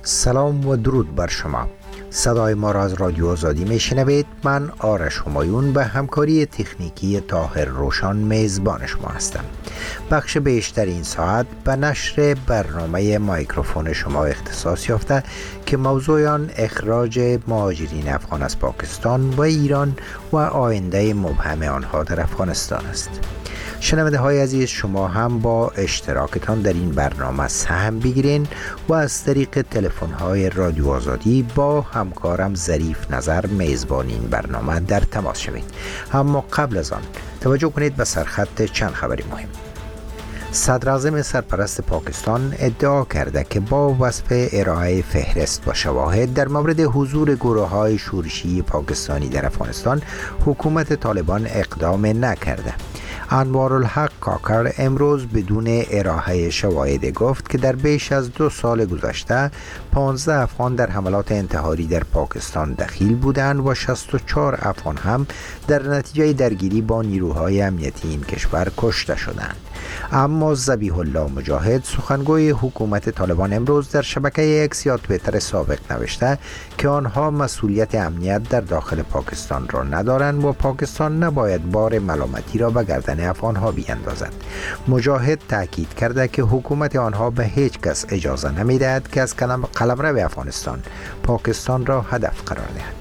سلام و درود بر شما. صدای ما را از رادیو آزادی میشنوید. من آرش همایون به همکاری تکنیکی طاهر روشان میزبان شما هستم. بخش بیشتر این ساعت به نشر برنامه مایکروفون شما اختصاص یافته که موضوع آن اخراج مهاجرین افغان از پاکستان و ایران و آینده مبهم آنها در افغانستان است. شنونده های عزیز، شما هم با اشتراکتان در این برنامه سهم بگیرین و از طریق تلفن های رادیو آزادی با همکارم ظریف نظر میزبان این برنامه در تماس شوید. اما قبل از آن توجه کنید به سرخط چند خبری مهم. صدراعظم سرپرست پاکستان ادعا کرده که با وصف ارائه فهرست و شواهد در مورد حضور گروه‌های شورشی پاکستانی در افغانستان، حکومت طالبان اقدام نکرده. انوارالحق کاکر امروز بدون ارائه شواهد گفت که در بیش از 2 سال گذشته 15 افغان در حملات انتحاری در پاکستان دخیل بودند و 64 افغان هم در نتیجه درگیری با نیروهای امنیتی این کشور کشته شدند. اما ذبیح الله مجاهد، سخنگوی حکومت طالبان، امروز در شبکه اکس یا توییتر سابق نوشته که آنها مسئولیت امنیت در داخل پاکستان را ندارند و پاکستان نباید بار ملامتی را به گردن افغانها بیندازد. مجاهد تاکید کرده که حکومت آنها به هیچ کس اجازه نمیدهد که از قلمرو افغانستان پاکستان را هدف قرار دهد.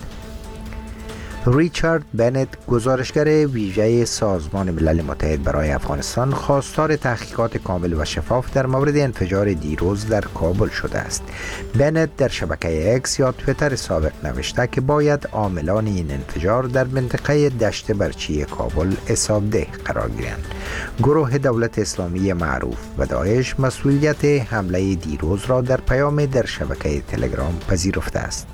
ریچارد بنت، گزارشگر ویژه سازمان ملل متحد برای افغانستان، خواستار تحقیقات کامل و شفاف در مورد انفجار دیروز در کابل شده است. بنت در شبکه اکس یا توییتر سابق نوشته که باید عاملان این انفجار در منطقه دشت برچی کابل حسابده قرار گیرند. گروه دولت اسلامی معروف و داعش مسئولیت حمله دیروز را در پیام در شبکه تلگرام پذیرفته است.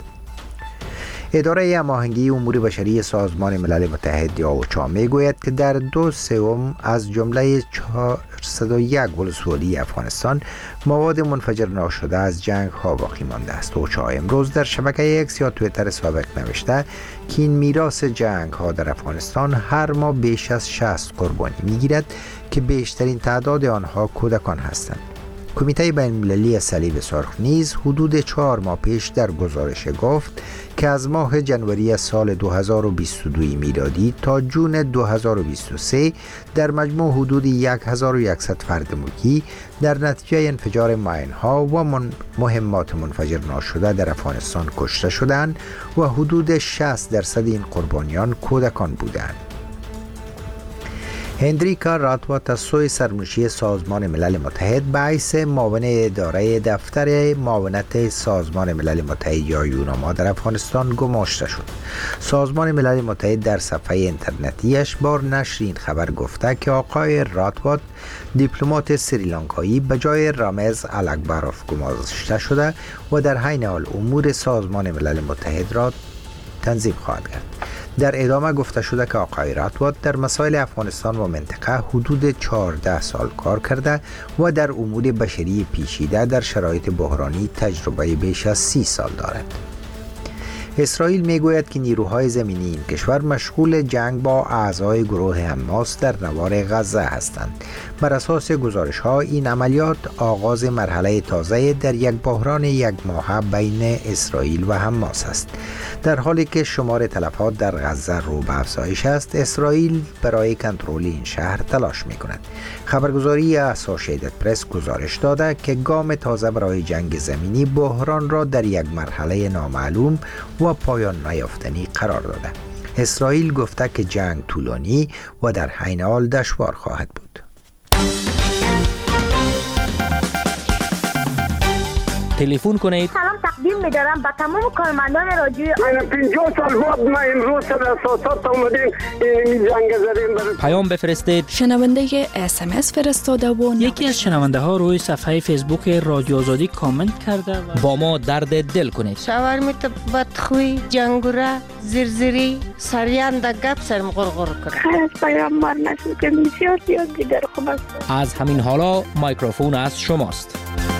اداره هماهنگی امور بشری سازمان ملل متحد یا اوچا میگوید که در 2/3 از جمله 401 ولسوالی افغانستان مواد منفجر ناشده از جنگ ها باقی مانده است. اوچا امروز در شبکه اکس یا توییتر سابق نوشته که این میراث جنگ ها در افغانستان هر ماه بیش از 60 قربانی میگیرد که بیشترین تعداد آنها کودکان هستند. کمیته بین‌المللی صلیب سرخ نیز حدود 4 ماه پیش در گزارش گفت که از ماه جنوری سال 2022 میلادی تا جون 2023 در مجموع حدود 1100 فرد ملکی در نتیجه انفجار ماین‌ها و مهمات منفجر ناشده در افغانستان کشته شدند و حدود 60% این قربانیان کودکان بودند. هندریکا راتوات از سوی سرمنشی سازمان ملل متحد به حیث معاون اداره دفتر معاونت سازمان ملل متحد یا یوناما در افغانستان گماشته شد. سازمان ملل متحد در صفحه اینترنتیش بار نشر این خبر گفته که آقای راتوات، دیپلمات سریلانکایی، به جای رامز الاکبروف گماشته شده و در حین حال امور سازمان ملل متحد را تنظیم خواهد کرد. در ادامه گفته شده که آقای راتوات در مسائل افغانستان و منطقه حدود 14 سال کار کرده و در امور بشری پیچیده در شرایط بحرانی تجربه بیش از 30 سال دارد. اسرائیل میگوید که نیروهای زمینی این کشور مشغول جنگ با اعضای گروه حماس در نوار غزه هستند. بر اساس گزارش ها این عملیات آغاز مرحله تازه در یک بحران 1 ماهه بین اسرائیل و حماس است. در حالی که شمار تلفات در غزه رو به افزایش است، اسرائیل برای کنترل این شهر تلاش می کند. خبرگزاری اسوسییتد پرس گزارش داده که گام تازه برای جنگ زمینی بحران را در یک مرحله نامعلوم و پایان نیافتنی قرار داده. اسرائیل گفته که جنگ طولانی و در حین حال دشوار خواهد بود. تلفن کنید. سلام تقدیم می‌دارم به تمام کارمندان رادیو. 50 سال بعد ما امروز در اساسات اومدیم این جنگ زدیم. پیام بفرستید. شنونده SMS فرستاده و یکی از شنونده ها روی صفحه فیسبوک رادیو آزادی کامنت کرده و با ما درد دل کنید. شاورمیت بدخوی، جنگوره، زرزری، سریان در گپ سرم غرغر کرد. خیلی پیام مار نشد که بسیار دیگر خوب است. از همین حالا مایکروفون از شماست.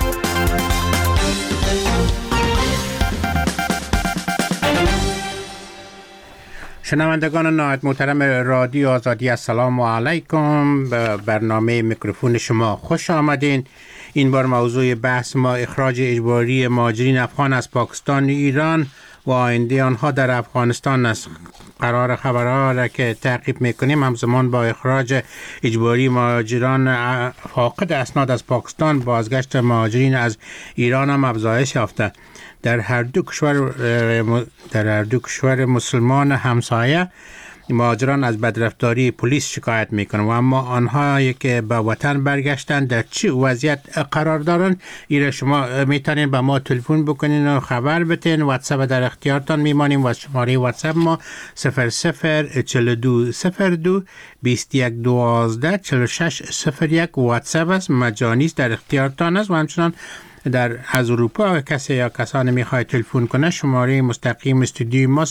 شنوندگان نهایت محترم رادیو آزادی، السلام علیکم. به برنامه میکروفون شما خوش آمدین. این بار موضوع بحث ما اخراج اجباری مهاجرین افغان از پاکستان و ایران و آینده آنها در افغانستان است. قرار خبرها را که تعقیب میکنیم همزمان با اخراج اجباری مهاجران فاقد اسناد از پاکستان، بازگشت مهاجرین از ایران هم افزایش یافته. در هر دو کشور مسلمان همسایه مهاجران از بدرفتاری پلیس شکایت میکنند و اما آنهایی که به وطن برگشتن در چه وضعیت قرار دارند؟ ایره شما میتونین به ما تلفن بکنین و خبر بتین. واتساپ در اختیارتان میمانیم و شماره واتساپ ما 004202 2112 4601 واتساپ است، مجانی است، در اختیارتان است. و همچنان از اروپا کسی یا کسانی میخواهید تلفن کنه شماره مستقیم استودیوی ما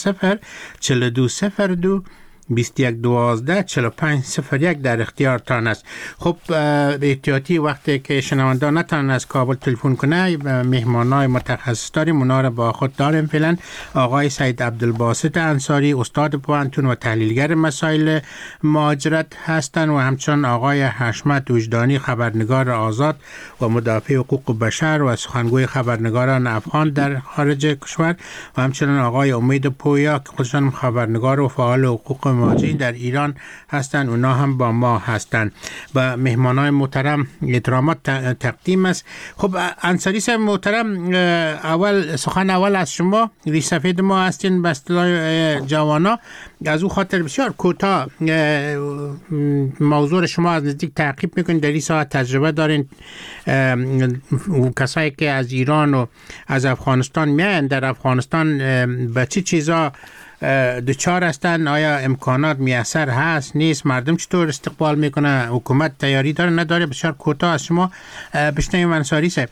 004202 2112 4501 در اختیارتان است. خب احتیاطی وقتی که شنونده نتونن از کابل تلفن کنه، مهمانای متخصص داریم، اونا رو با خود داریم. فعلا آقای سید عبدالباسط انصاری، استاد پوهنتون و تحلیلگر مسائل مهاجرت هستند و همچنین آقای حشمت وجدانی، خبرنگار آزاد و مدافع حقوق بشر و سخنگوی خبرنگاران افغان در خارج کشور و همچنین آقای امید پویا که خودشان خبرنگار و فعال حقوق مهاجرین در ایران هستند، اونا هم با ما هستند. و مهمانای محترم احترامات تقدیم است. خب انصاری صاحب محترم، سخن اول از شما، ریش سفید ما هستین به اصطلاح جوانا، از او خاطر بسیار کوتاه موضوع شما از نزدیک تعقیب میکنین. در این ساعت تجربه دارین، کسایی که از ایران و از افغانستان میان در افغانستان به چه چیزا دچار هستن؟ آیا امکانات میسر هست نیست؟ مردم چطور استقبال میکنه؟ حکومت تیاری داره نداره؟ بسیار کوتاه از شما بشنویم انصاری صاحب.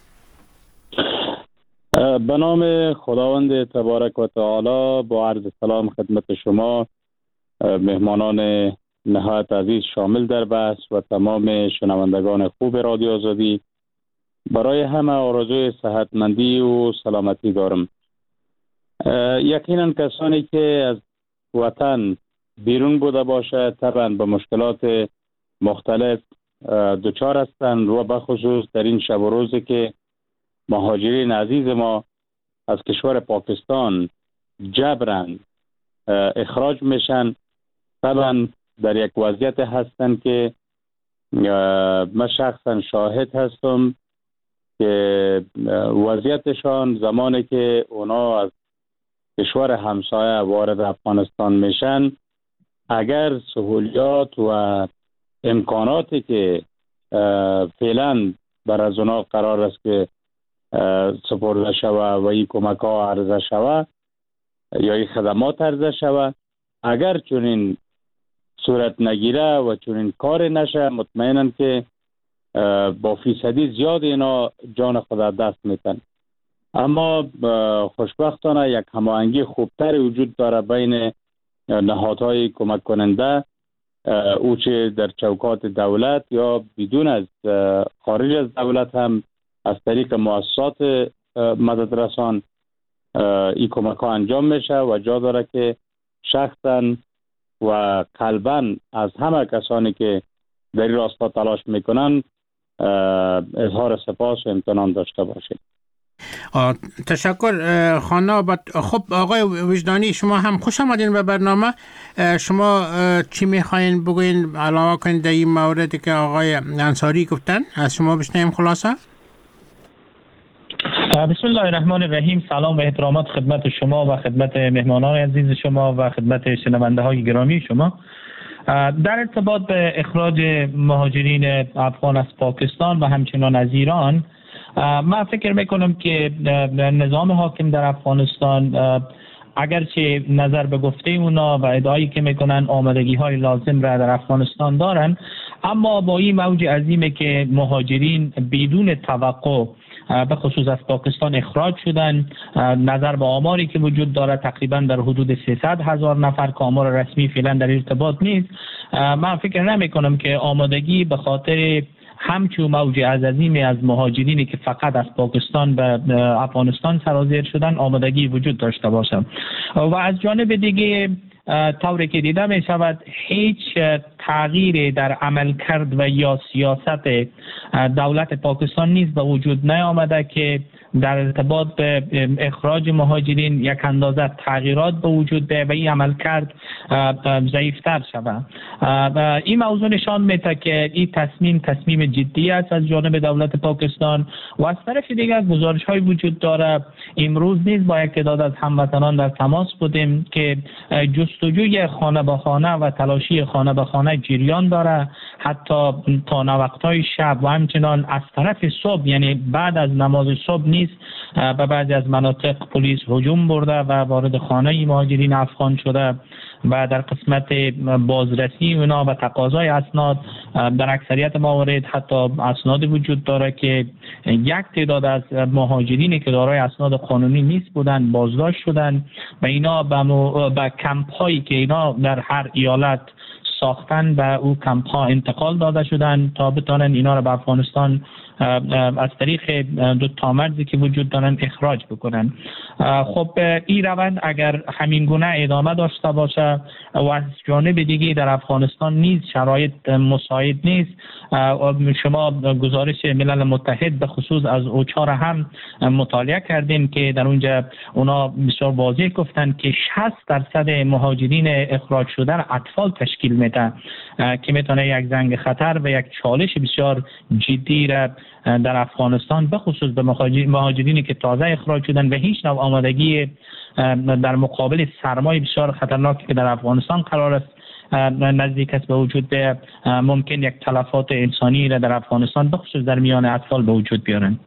به نام خداوند تبارک و تعالی با عرض سلام خدمت شما مهمانان نهایت عزیز شامل در بحث و تمام شنوندگان خوب رادیو آزادی، برای همه آرزوی صحتمندی و سلامتی دارم. یقینا کسانی که از وطن بیرون بوده باشه طبعا به مشکلات مختلف دچار هستند و به خصوص در این شب و روزی که مهاجرین عزیز ما از کشور پاکستان جبران اخراج میشن، طبعا در یک وضعیت هستند که من شخصا شاهد هستم که وضعیتشان زمانی که اونا از کشور همسایه وارد افغانستان میشن، اگر سهولیات و امکاناتی که فعلا بر از اونا قرار است که سپرده شوه و این کمک ها عرضه شوه یا این خدمات عرضه شوه، اگر چنین صورت نگیره و چنین کار نشه، مطمئنم که با فیصدی زیاد اینا جان خود دست میتن. اما خوشبختانه یک هماهنگی خوبتر وجود داره بین نهادهای کمک کننده، او چه در چوکات دولت یا بدون از خارج از دولت هم از طریق مؤسسات مددرسان این کمک ها انجام میشه و جا داره که شخصا و قلبا از همه کسانی که در این راستا تلاش میکنن اظهار سپاس و امتنان داشته باشید. تشکر خانم. خب آقای وجدانی، شما هم خوش آمدین به برنامه. شما چی میخواین بگوین علاوه کنید در این موردی که آقای انصاری گفتن؟ از شما بشنویم خلاصه. بسم الله الرحمن الرحیم. سلام و احترامات خدمت شما و خدمت مهمانان عزیز شما و خدمت شنونده های گرامی شما. در ارتباط به اخراج مهاجرین افغان از پاکستان و همچنان از ایران، من فکر میکنم که نظام حاکم در افغانستان اگرچه نظر به گفته اونا و ادعایی که میکنن آمادگی های لازم را در افغانستان دارن، اما با این موج عظیمی که مهاجرین بدون توقع به خصوص از پاکستان اخراج شدن، نظر به آماری که وجود داره تقریبا در حدود 300,000 نفر که آمار رسمی فعلا در ارتباط نیست، من فکر نمی کنم که آمادگی به خاطر همچون موج عظیمی از مهاجرینی که فقط از پاکستان به افغانستان سرازیر شدن آمادگی وجود داشته باشه. و از جانب دیگه طوری که دیده می شود هیچ تغییری در عملکرد و یا سیاست دولت پاکستان نیز به وجود نیامده که در ارتباط به اخراج مهاجرین یک اندازه تغییرات به وجود بیاید و این عملکرد ضعیفتر شود. این موضوع نشان میده که این تصمیم جدی است از جانب دولت پاکستان و از طرف دیگر گزارش های وجود داره. امروز نیز با یک تعداد از هموطنان در تماس بودیم که جستجوی خانه به خانه و تلاشی خانه به خانه جریان داره، حتی تا وقت‌های شب و همچنان از طرف صبح، یعنی بعد از نماز صبح نیز به بعضی از مناطق پلیس هجوم برده و وارد خانه مهاجرین افغان شده و در قسمت بازرسی اونا و تقاضای اسناد در اکثریت موارد حتی اسناد وجود داره که یک تعداد از مهاجرینی که دارای اسناد قانونی نیست بودن بازداشت شدن و اینا به کمپ هایی که اینا در هر ایالت ساختن به او کمپ ها انتقال داده شدن تا بتانن اینا را به افغانستان از طریق دو تا مرزی که وجود دارن اخراج بکنن. خب این روند اگر همین گونه ادامه داشته باشه و از جانب دیگه در افغانستان نیز شرایط مساعد نیست، شما گزارش ملل متحد به خصوص از اوچا هم مطالعه کردیم که در اونجا اونا بسیار واضح گفتن که 60% مهاجرین اخراج شدن اطفال تشکیل میده که میتونه یک زنگ خطر و یک چالش بسیار جدی را در افغانستان به خصوص به مهاجرینی که تازه اخراج شدن و هیچ نوع آمادگی در مقابل سرمای بسیار خطرناکی که در افغانستان قرار است نزدیک است به وجود به ممکن یک تلفات انسانی را در افغانستان به خصوص در میان اطفال به وجود بیارن.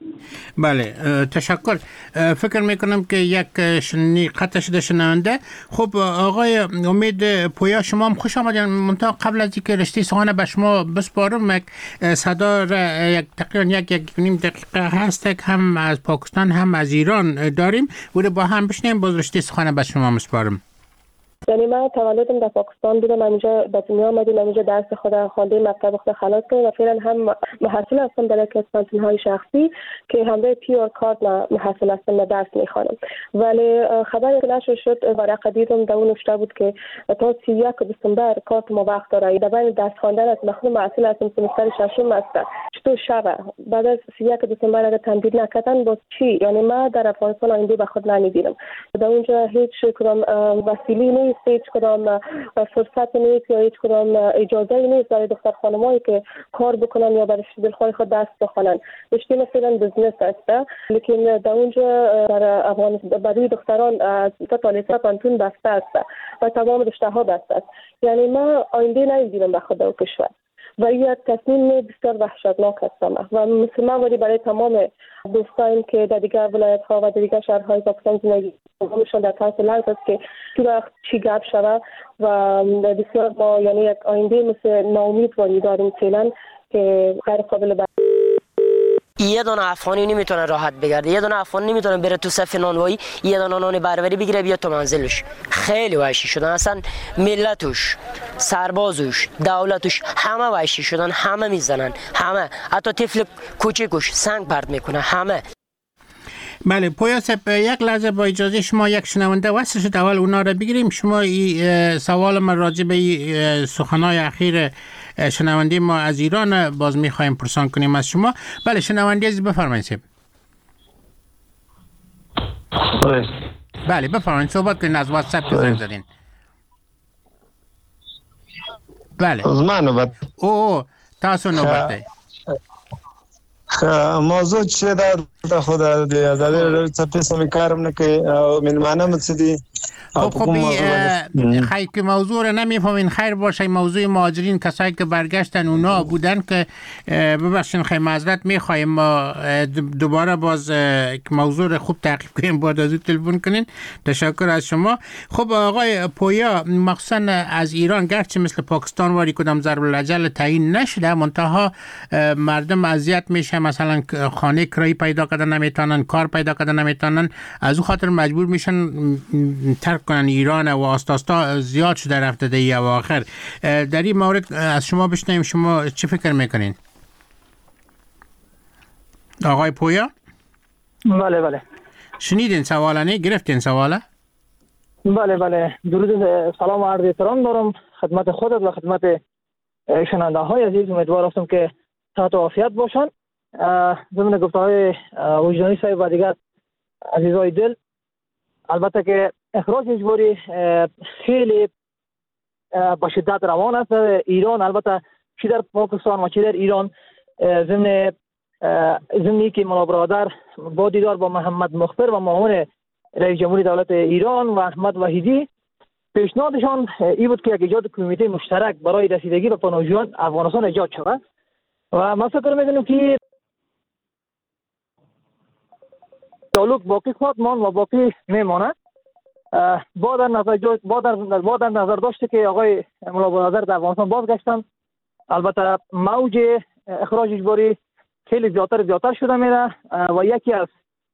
بله تشکر. فکر میکنم که یک قطع شده شنونده. خب آقای امید پویا شما هم خوش آمدین. منتها قبل از اینکه رشته سخن به شما بسپارم یک صدا را تقریبا یک نیم دقیقه هست که هم از پاکستان هم از ایران داریم و با هم بشنیم باز رشته سخن به شما مسپارم. یعنی من تولدم در پاکستان بودم، اینجا به دنیا آمدیم، اینجا درس خود خوانده، مکتب خود خلاص کردم و فعلا هم محصل هستم در یک از کانتین‌های شخصی که همراه پیور کارت محصل هستم و درس میخوانم. ولی خبری که نشر شد ورقه دیدم در اون نوشته بود که تا 31 دسامبر کارت ما وقت داره. در بین درس خواندن از مخدوم محصل هستم سمستر ششم است. چطور شبه بعد از 31 دسامبر اگر تمدید نکردن باز چی؟ یعنی ما در افغانستان آینده به خود نمیبینم. در اونجا هیچ کدام وسیله نیست، هیچ کدام فرصت نیست یا هیچ کدام اجازه نیست برای دختر خانمایی که کار بکنن یا برای دلخواه خود درس بخونن. رشته مثلا بزنس است، لیکن در اونجا در افغانستان برای دختران از تا لیسانس پانتون بسته است و تمام رشته ها بسته است. یعنی ما آینده نمیبینم به خود و کشور و این تصمیم بسیار وحشتناک است و مثل من ولی برای تمام دوستان که در دیگر ولایت ها و در دیگر شهرهای پاکستان زندگی می‌کنند در طرف لحظه است که تو وقت چی گپ شود و بسیار ما یعنی یک آینده مثل ناامیدواری داریم فعلا که غیر قابل یه دونه افغانی نمیتونه راحت بگرده، یه دونه افغانی نمیتونه بره تو صف نانوایی یه دونه نان بربری بگیره بیاد تو منزلش. خیلی وحشی شدن، اصلا ملتش، سربازش، دولتش همه وحشی شدن، همه میزنن، همه حتی طفل کوچیکش سنگ پرت میکنه همه. بله پویا صاحب یک لحظه با اجازه شما یک شنونده وصل شد، اول اونا را بگیریم. شما سوال ما راجع به سخنهای اخیر شنونده ما از ایران باز میخوایم پرسان کنیم از شما. بله شنونده عزیز بفرمایید صاحب. بله بفرمایید صحبت کنین از واتساپ که زنگ زدین. بله از من نوبت. اوه تاسو نوبت دی. موضوع چه در خود در تپیس می کارم نکه من مانم چدی. خب خیلی که موضوع رو نمیفهمین خیر باشه. موضوع مهاجرین کسایی که برگشتن اونا بودن که ببخشین خیلی معذرت میخوایم ما دوباره باز موضوع رو خوب تعقیب کنیم بعد از تلفن کنین. تشکر از شما. خب آقای پویا مخصوصا از ایران گرچه مثل پاکستان واری کدام ضرب الاجل تعیین نشده منتها مردم اذیت میشه، مثلا خانه کرایی پیدا کردن نمیتونن، کار پیدا کردن نمیتونن، از اون خاطر مجبور میشن ترک کنن ایران و آستاستا زیاد شده رفته در اواخر. در این مورد از شما بشنویم شما چه فکر میکنین؟ آقای پویا؟ بله بله شنیدین سواله؟ نه گرفتین سواله؟ بله درود سلام و عرض احترام دارم خدمت خودت و خدمت شنونده های عزیز. امیدوار هستم که صحت و عافیت باشن. ضمن گفته های وجدانی صاحب و دیگر عزیزای دل، البته که اخراج اجباری خیلی با شدت روان است در ایران، البته چی در پاکستان و چی در ایران. ضمنی که مولا برادر با دیدار با محمد مخبر و معاون رئیس جمهوری دولت ایران و احمد وحیدی، پیشنهادشان این بود که یک ایجاد کمیته مشترک برای رسیدگی به پناهجویان افغانستان ایجاد شود و ما فکر می‌کنیم که تعلق باقی خواهد ماند و باقی میماند. با در نظر داشته که آقای مولا برادر در افغانستان بازگشتن، البته موج اخراج اجباری خیلی زیادتر شده میره و یکی از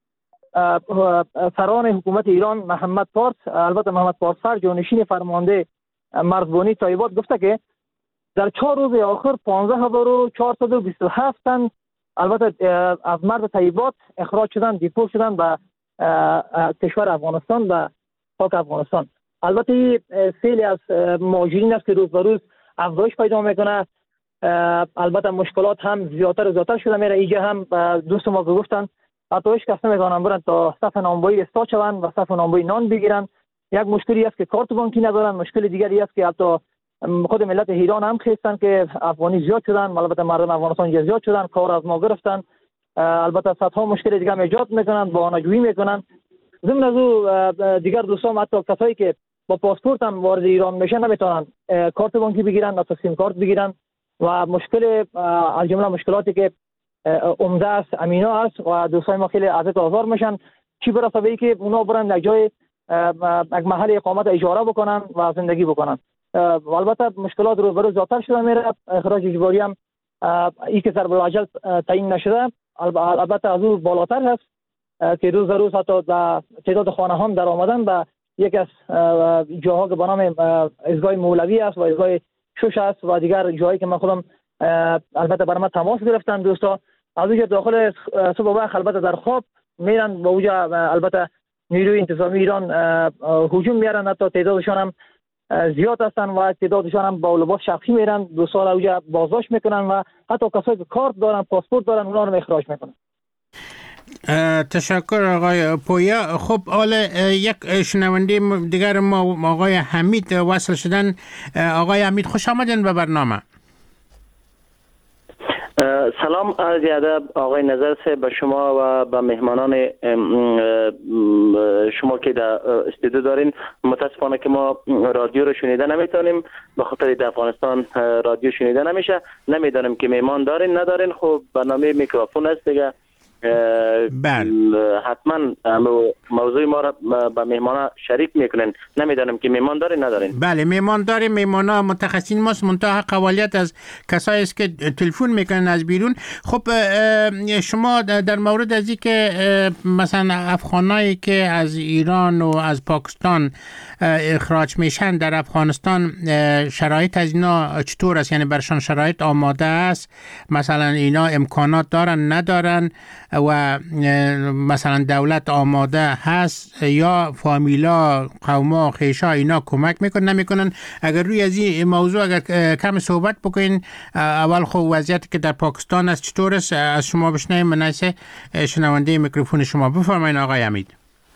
سران حکومت ایران محمد پارس، البته محمد پارسفر جانشین فرمانده مرزبانی طایبات، گفته که در 4 روز آخر 15427 تن البته از مرز طایبات اخراج شدن، دیپورت شدن به کشور افغانستان و پاک افغانستان. البته خیلی از مهاجرین است که روز به روز افزایش پیدا میکنه. البته مشکلات هم زیادتر شده میره. اینجا هم دوست ما گفتن حتی هیچ کس نمیتونن برن تا صف نانوایی استاد شوند و صف نانوایی نان بگیرن. یک مشکلی است که کارت بانکی ندارن. مشکل دیگری است که حتی خود ملت ایران هم خستن که افغانی زیاد شدن، البته مردم افغانستان زیاد شدن، کار از ما گرفتن. البته صدها مشکل دیگه هم ایجاد میکنن، بهانه‌جویی میکنن. ضمن از او دیگر دوستان حتی کسایی که با پاسپورت هم وارد ایران میشن نمیتونن کارت بانکی بگیرن، حتی سیم کارت بگیرن و مشکل از جمله مشکلاتی که عمده است امینا است و دوستای ما خیلی اذیت و آزار میشن. چی برسه به که اونا برن یک جای یک محل اقامت اجاره بکنن و زندگی بکنن. البته مشکلات رو برای زیادتر شده میره. اخراج اجباری هم این که ضرب الاجل تعیین نشده، البته از او بالاتر هست که روز به روز حتی تعداد خانه هم در آمدن به یک از جاها که به نام ایستگاه مولوی است و ایستگاه شوش است و دیگر جایی که من خودم البته برای من تماس گرفتن دوستا از اونجا داخل صبح وقت البته در خواب میرن با اونجا البته نیروی انتظامی ایران هجوم میارن، حتی تعدادشان هم زیاد هستن و تعدادشان هم با لباس شخصی میرن، دوستا اونجا بازداشت میکنن و حتی کسایی که کارت دارن پاسپورت دارن اونا رو اخراج میکنن. تشکر آقای پویا. خب حالا یک شنونده دیگر ما آقای حمید وصل شدن. آقای حمید خوش آمدین به برنامه. سلام، عرض ادب آقای نظر صاحب به شما و به مهمانان شما که در استودیو دارین. متاسفانه که ما رادیو رو شنیده نمیتونیم به خاطر در افغانستان رادیو شنیده نمیشه. نمیدونم که مهمان دارین ندارین. خب برنامه میکروفون است دیگه. حتما موضوع ما را به مهمان شریک میکنین. نمیدانم که مهمان دارین ندارین. بله مهمان داریم. مهمان ها متخصصین ماست، منتها قوالیت از کسایی است که تلفن میکنن از بیرون. خب شما در مورد از این که مثلا افغانایی که از ایران و از پاکستان اخراج میشن در افغانستان، شرایط از اینا چطور است؟ یعنی برشان شرایط آماده است؟ مثلا اینا امکانات دارن ندارن و مثلا دولت آماده هست یا فامیلا قوما خیشا اینا کمک میکنن نمیکنن؟ اگر روی از این موضوع اگر کم صحبت بکنین. اول خب وضعیتی که در پاکستان است چطور است از شما بشنویم. مناسه شنونده میکروفون شما. بفرمایید آقای حمید.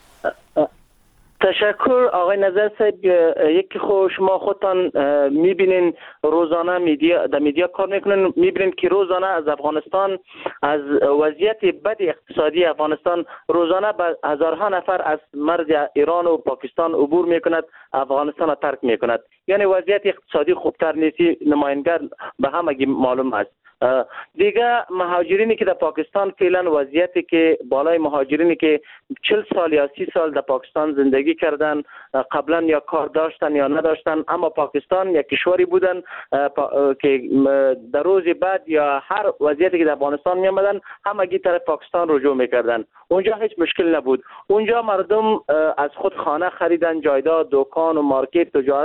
تشکر آقای نظر صاحب. یکی خود شما خودتان میبینین روزانه در میدیا کار میکنین، میبینین که روزانه از افغانستان، از وضعیت بد اقتصادی افغانستان، روزانه به هزارها نفر از مرز ایران و پاکستان عبور میکند، افغانستان را ترک میکند. یعنی وضعیت اقتصادی خوبتر نیستی نماینگر به همگی معلوم است. دیگه مهاجرینی که در پاکستان فعلا وضعیتی که بالای مهاجرینی که 40 سال یا 30 سال در پاکستان زندگی کردن، قبلا یا کار داشتن یا نداشتن، اما پاکستان یک کشوری بودن که در روز بعد یا هر وضعیتی که در افغانستان می آمدن همگی طرف پاکستان رجوع میکردن. اونجا هیچ مشکل نبود. اونجا مردم از خود خانه خریدن، جایداد، دکان و مارکت، تجارت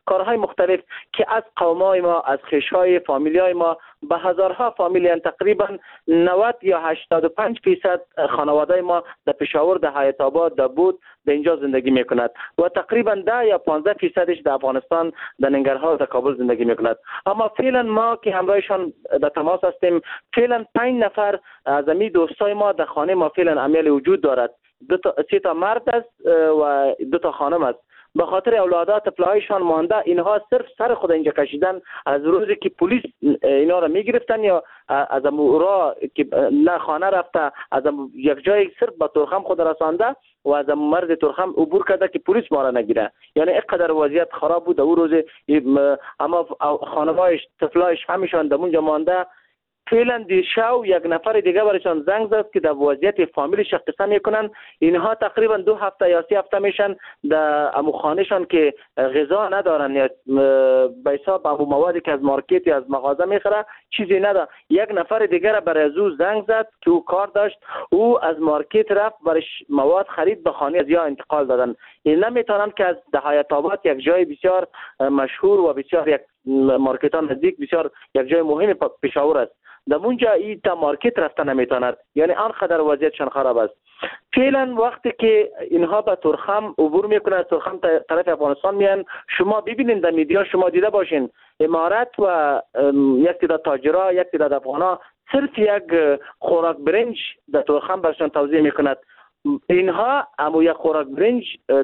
کارهای مختلف که از قومای ما، از خیشهای فامیلیای ما به هزارها فامیل، تقریبا 90 یا 85% خانواده ما در پشاور، در حیات آباد، در بود در اینجا زندگی میکند و تقریبا 10 یا 15% در افغانستان، در ننگرهار، در کابل زندگی میکند. اما فعلا ما که همراهشان در تماس هستیم، فعلا 5 نفر از امی دوستای ما در خانه ما فعلا عمل وجود دارد. 3 تا مرد است و 2 تا خانم است. به خاطر اولادات طفلایشان مانده، اینها صرف سر خود اینجا کشیدن از روزی که پلیس اینا را میگرفتن یا از را که نه خانه رفته، از یک جای صرف به تورخم خود رسانده و از مرز تورخم عبور کرده که پلیس ما را نگیره. یعنی اینقدر وضعیت خراب بود اون روز. اما خانوایش، طفلایش همیشان در اونجا مانده. فعلا دیشب یک نفر دیگه برایشان زنگ زد که در وضعیت فامیلش قصه میکنن. اینها تقریبا 2 هفته یا 3 هفته میشن در امو خانهشان که غذا ندارن یا به حساب امو موادی که از مارکت یا از مغازه میخره چیزی نداره. یک نفر دیگه را برای او زنگ زد که او کار داشت، او از مارکت رفت برش مواد خرید، به خانه از یا انتقال دادن. این نمیتونن که از حیات آباد یک جای بسیار مشهور و بسیار یک مارکتان نزدیک، بسیار یک جای مهم پشاور است، در اونجا این تا مارکت رفته نمیتوند. یعنی آنقدر وضعیتشان خراب است. فعلا وقتی که اینها به تورخم عبور میکنند، از تورخم طرف افغانستان میان، شما ببینید در میدیا، شما دیده باشین امارات و یک تعداد تاجرها، یک تعداد افغانا صرف یک خوراک برنج در تورخم برشان توزیع میکند. اینها اما یک خوراک برنج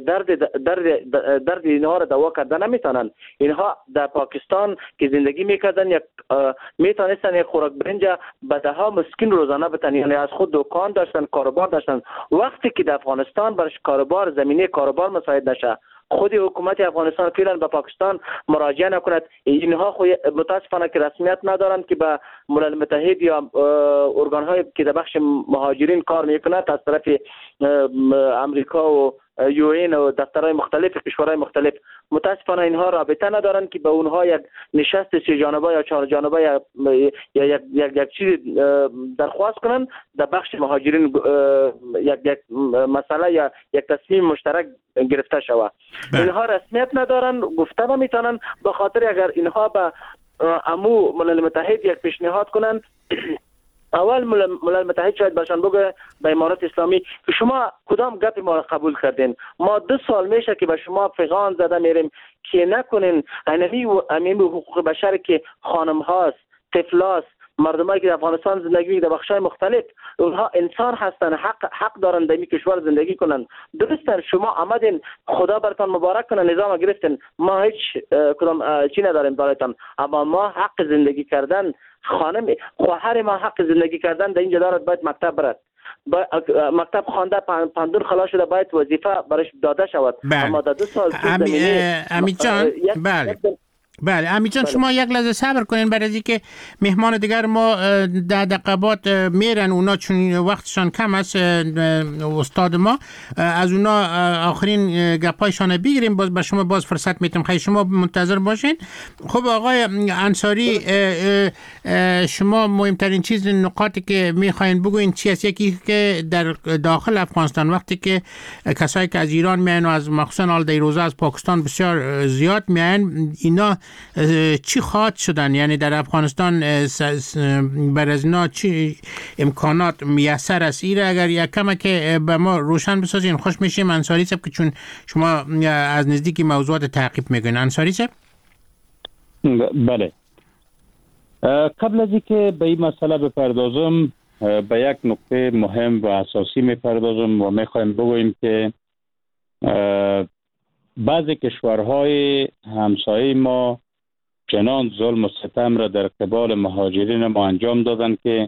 درد اینها را دوا کردن نمیتونن. اینها در پاکستان که زندگی میکردن یک میتونستن یک خوراک برنج به ده ها مسکین روزانه بتن، یعنی از خود دکان داشتن، کاروبار داشتن. وقتی که در افغانستان برش کاروبار، زمینه کاروبار مساعد نشه، خود حکومت افغانستان فعلا به پاکستان مراجعه نکند. اینها خود متاسفانه که رسمیت ندارند که به ملل متحد یا ارگان‌های که در بخش مهاجرین کار میکند از طرف امریکا و UN و دفترهای مختلف کشورهای مختلف، متاسفانه اینها رابطه ندارند که به اونها یک نشست 3 جانبه یا 4 جانبه یا یک چیز درخواست کنند در بخش مهاجرین، یک مسئله یا یک تصمیم مشترک گرفته شود. اینها رسمیت ندارن، گفته نمیتونن. به خاطر اگر اینها به امو ملل متحد یک پیشنهاد کنند، اول ملل متحد شاید برشان بگه به امارات اسلامی که شما کدام گپ ما را قبول کردین؟ ما 2 سال میشه که به شما پیغام زده میریم که نکنین امین حقوق بشر که خانم هاست، طفلاست، مردمایی که در افغانستان زندگی در بخش‌های مختلف، اونها انسان هستن، حق دارن در این کشور زندگی کنن. درستن شما آمدین، خدا براتون مبارک کنه، نظام گرفتین، ما هیچ کدام چی نداریم براتون، اما ما حق زندگی کردن، خواهر ما حق زندگی کردن در اینجا دارد، باید مکتب برد، مکتب خوانده، پندور خلاص شده، باید وظیفه برش داده شود. اما در 2 سال امید جان، بله امید جان، شما یک لحظه صبر کنین برای اینکه مهمان دیگر ما در دقیقات میرن، اونا چون وقتشان کم است، استاد ما از اونا آخرین گپایشان بگیریم، باز به شما باز فرصت میتیم، خیلی شما منتظر باشین. خب آقای انصاری، شما مهمترین چیز، نقاطی که میخواین بگوین چی است؟ یکی که در داخل افغانستان وقتی که کسایی که از ایران میان و از مخصوصا آل دیروزه از پاکستان بسیار زیاد میان، اینا چی خواهد شدن؟ یعنی در افغانستان برای از اینا چی امکانات میسر است؟ ایره اگر یک کم که به ما روشن بسازین خوش میشیم. انصاری صاحب، که چون شما از نزدیکی موضوعات تعقیب میکنین. انصاری صاحب. بله، قبل از اینکه به این مسئله بپردازم، به یک نکته مهم و اساسی میپردازم و میخوایم بگوییم که بعضی کشورهای همسایه ما چنان ظلم و ستم را در قبال مهاجرین ما انجام دادن که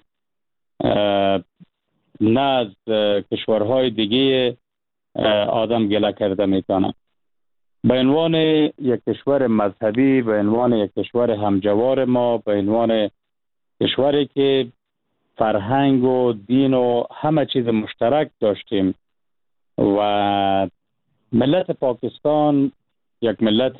نه از کشورهای دیگه آدم گله کرده میتونه. به عنوان یک کشور مذهبی، به عنوان یک کشور همجوار ما، به عنوان کشوری که فرهنگ و دین و همه چیز مشترک داشتیم و ملت پاکستان یک ملت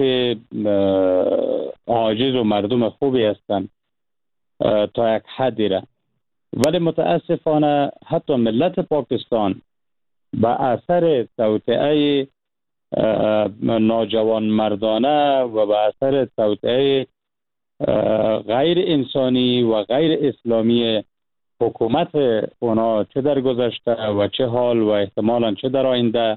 عاجز و مردم خوبی هستند تا یک حدی را، ولی متاسفانه حتی ملت پاکستان به اثر توطئه ناجوان مردانه و به اثر توطئه غیر انسانی و غیر اسلامی حکومت اونا چه در گذشته و چه حال و احتمالاً چه در آینده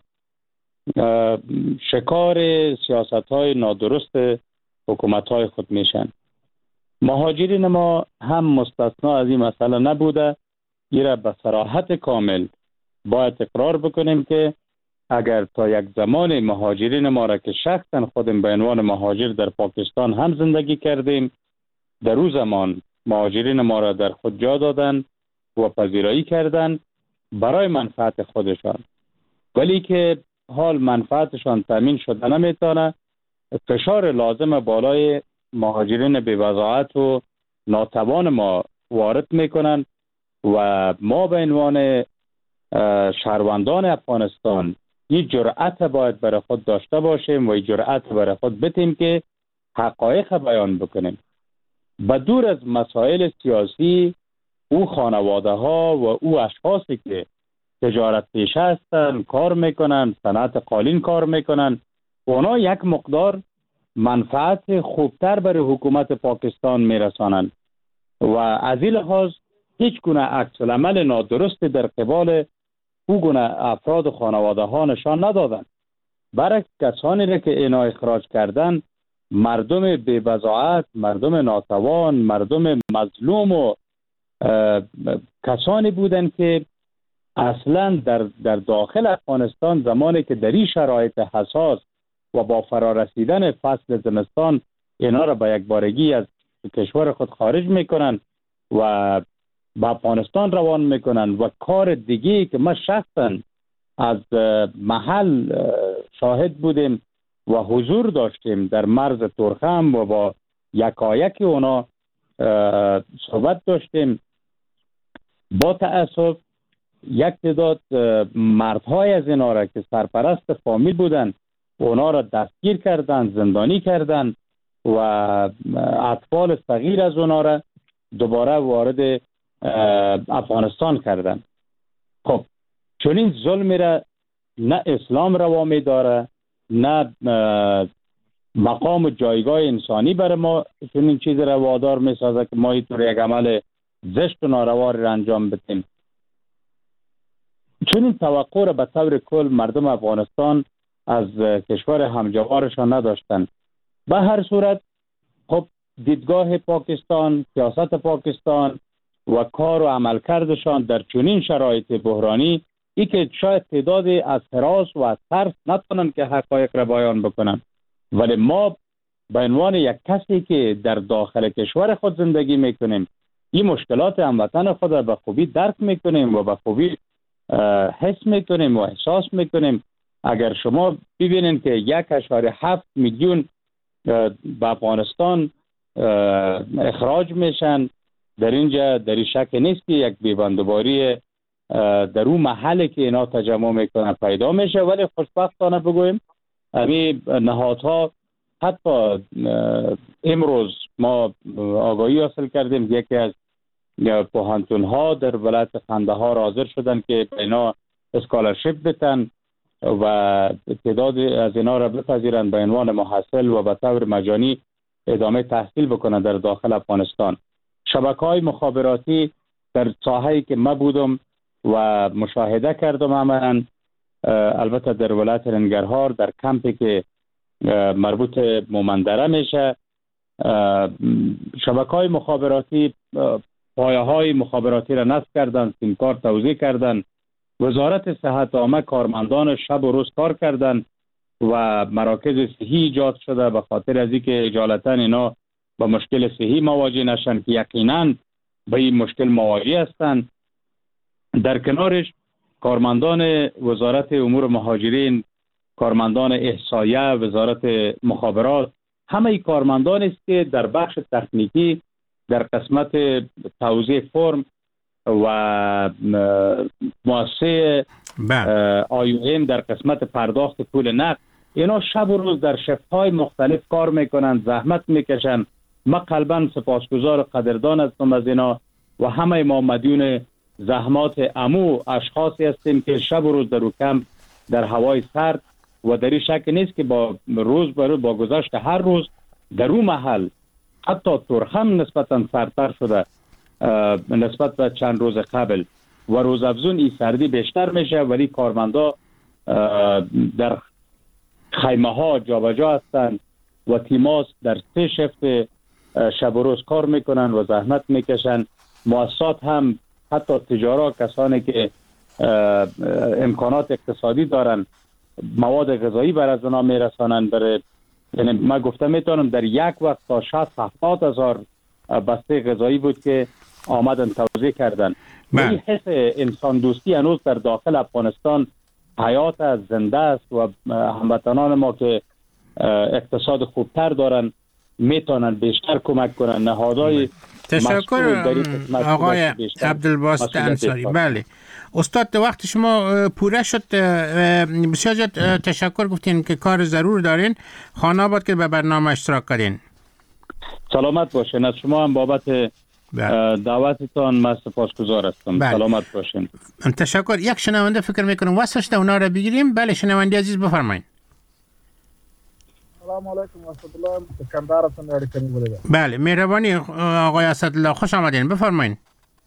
شکار سیاست های نادرست حکومت های خود میشن. مهاجرین ما هم مستثنا از این مسئله نبوده. ایره به صراحت کامل باید اقرار بکنیم که اگر تا یک زمان مهاجرین ما را که شخصا خودم به عنوان مهاجر در پاکستان هم زندگی کردیم، در او زمان مهاجرین ما را در خود جا دادن و پذیرایی کردن برای منفعت خودشان، ولی که حال منفعتشان تامین شده نمیتونه، فشار لازم بالای مهاجرین بی‌وضاحت و ناتوان ما وارد میکنن و ما به عنوان شهروندان افغانستان این جرأت باید برای خود داشته باشیم و این جرأت برای خود بتیم که حقایق بیان بکنیم. بدور از مسائل سیاسی، او خانواده ها و او اشخاصی که تجارت پیشه هستند، کار میکنن، صنعت قالین کار میکنن، اونا یک مقدار منفعت خوبتر برای حکومت پاکستان میرسانند و از این لحاظ هیچ گونه عکس العمل نادرست در قبال او گونه افراد و خانواده ها نشان ندادند. برعکس کسانی را که اینا اخراج کردن مردم بی‌وضاحت، مردم ناتوان، مردم مظلوم و کسانی بودند که اصلا در داخل افغانستان زمانی که در این شرایط حساس و با فرارسیدن فصل زمستان اینا را به یک بارگی از کشور خود خارج میکنن و به افغانستان روان میکنن و کار دیگه که ما شخصا از محل شاهد بودیم و حضور داشتیم در مرز تورخم و با یکایک اونا صحبت داشتیم. با تأسف یک تعداد مردهای از اینا را که سرپرست فامیل بودن اونا را دستگیر کردن، زندانی کردن و اطفال صغیر از اونا را دوباره وارد افغانستان کردن. خب چون این ظلمی را نه اسلام روا می داره، نه مقام و جایگاه انسانی برای ما چون این چیز را وادار می سازه که ما اینطور یک عمل زشت و ناروا را انجام بدیم. چون این توقع را به طور کل مردم افغانستان از کشور همجوارشان نداشتن. به هر صورت خب دیدگاه پاکستان، سیاست پاکستان و کار و عملکردشان در چنین شرایط بحرانی ای که شاید تعدادی از هراس و از ترس نتونن که حقایق را بیان بکنن، ولی ما به عنوان یک کسی که در داخل کشور خود زندگی میکنیم این مشکلات هموطن خود را به خوبی درک میکنیم و به خوبی حس میکنیم و احساس میکنیم. اگر شما ببینید که 1.7 میلیون به افغانستان اخراج میشن، در اینجا در این شک نیست که یک بیبندوباری در اون محلی که اینا تجمع میکنن پیدا میشه، ولی خوشبختانه بگویم همین نهادها حتی امروز ما آگاهی حاصل کردیم یکی از پوهنتون ها در ولایت قندهار حاضر شدن که اینا اسکالرشیپ بتن و تعداد از اینا را بپذیرن به عنوان محصل و به طور مجانی ادامه تحصیل بکنن در داخل افغانستان. شبکه‌های مخابراتی در ساحه‌ای که ما بودم و مشاهده کردم عملاً، البته در ولایت ننگرهار در کمپی که مربوط مومندره میشه، شبکه‌های مخابراتی پایه‌های مخابراتی را نصب کردن، سیمکار توزیع کردن، وزارت صحت عامه کارمندان شب و روز کار کردن و مراکز صحی ایجاد شده به خاطر از اینکه اجالتا اینا با مشکل صحی مواجه نشن که یقینا به این مشکل مواجه هستند. در کنارش کارمندان وزارت امور مهاجرین، کارمندان احصایه، وزارت مخابرات، همه کارمندان است که در بخش تکنیکی در قسمت توزیع فرم و مؤسسه آیوهم در قسمت پرداخت پول نقد، اینا شب و روز در شفت‌های مختلف کار میکنن، زحمت میکشن. ما قلباً سپاسگزار و قدردان هستم از اینا و همه ما مدیون زحمات امو اشخاصی هستیم که شب و روز در کمپ در هوای سرد و در این شک نیست که با روز به روز با گذشت هر روز در اون محل حتی تورخم نسبتا سردتر شده نسبت به چند روز قبل و روز افزون این سردی بیشتر میشه، ولی کارمندا در خیمه ها جابجا هستند و تیماس در 3 شفت شب و روز کار میکنن و زحمت میکشن. مؤسسات هم حتی تجارا کسانی که امکانات اقتصادی دارن مواد غذایی بر از اونا میرسانن. یعنی من گفتم میتونم در یک وقت تا 60-70 هزار بسته غذایی بود که آمدن توزیع کردن. این حس انسان دوستی هنوز در داخل افغانستان حیات زنده است و هموطنان ما که اقتصاد خوبتر دارن میتونن بیشتر کمک کنن. نهادهای تشکر آقای عبدالباسط انصاری. بله استاد وقت شما پوره شد. بسیار زیاد تشکر گفتین که کار ضرور دارین. خانه آباد که به برنامه اشتراک کردین. سلامت باشین. از شما هم بابت دعوتتان من سپاسگزار هستم. سلامت باشین. تشکر. یک شنونده فکر میکنم واسه اونا رو بگیریم. بله شنونده عزیز بفرمایید. سلام علیکم و رحمت الله. کندهارتون اړیکه نیولې ده. بله مهربانی آقای اسدالله خوش آمدین. بفرمایید.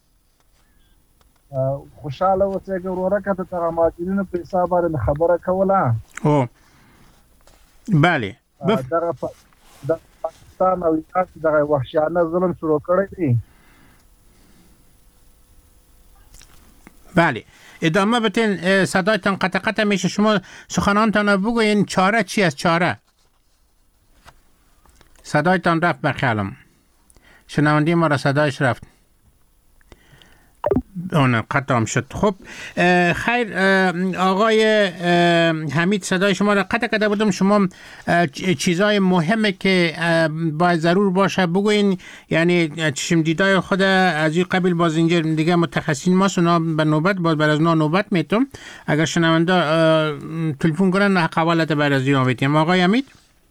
خوشاله اوسئ وروره که د مهاجرینو په حساب باندې خبره کوله. او بله دغه پاکستان او ایران دغه وحشیانه ظلم شروع کړی دی. بله ادامه بتین. صدایتان قطع میشه. شما سخنانتان بگوین. چاره چی است؟ چاره صدایتان رفت به خیالم. شنوندی ما را صدایش رفت. اون قطع هم شد. خب خیر آقای حمید صدای شما را قطع کرده بودم. شما چیزای مهمه که باید ضرور باشه بگوین. یعنی چشم دیدای خود از این قبیل باز اینجا دیگه متخصصین ما اونا به نوبت باز بر از اونا نوبت میتم. اگر شنونده تلفن کنن حق حوالت بر از اینا بیتیم. آقای حمید.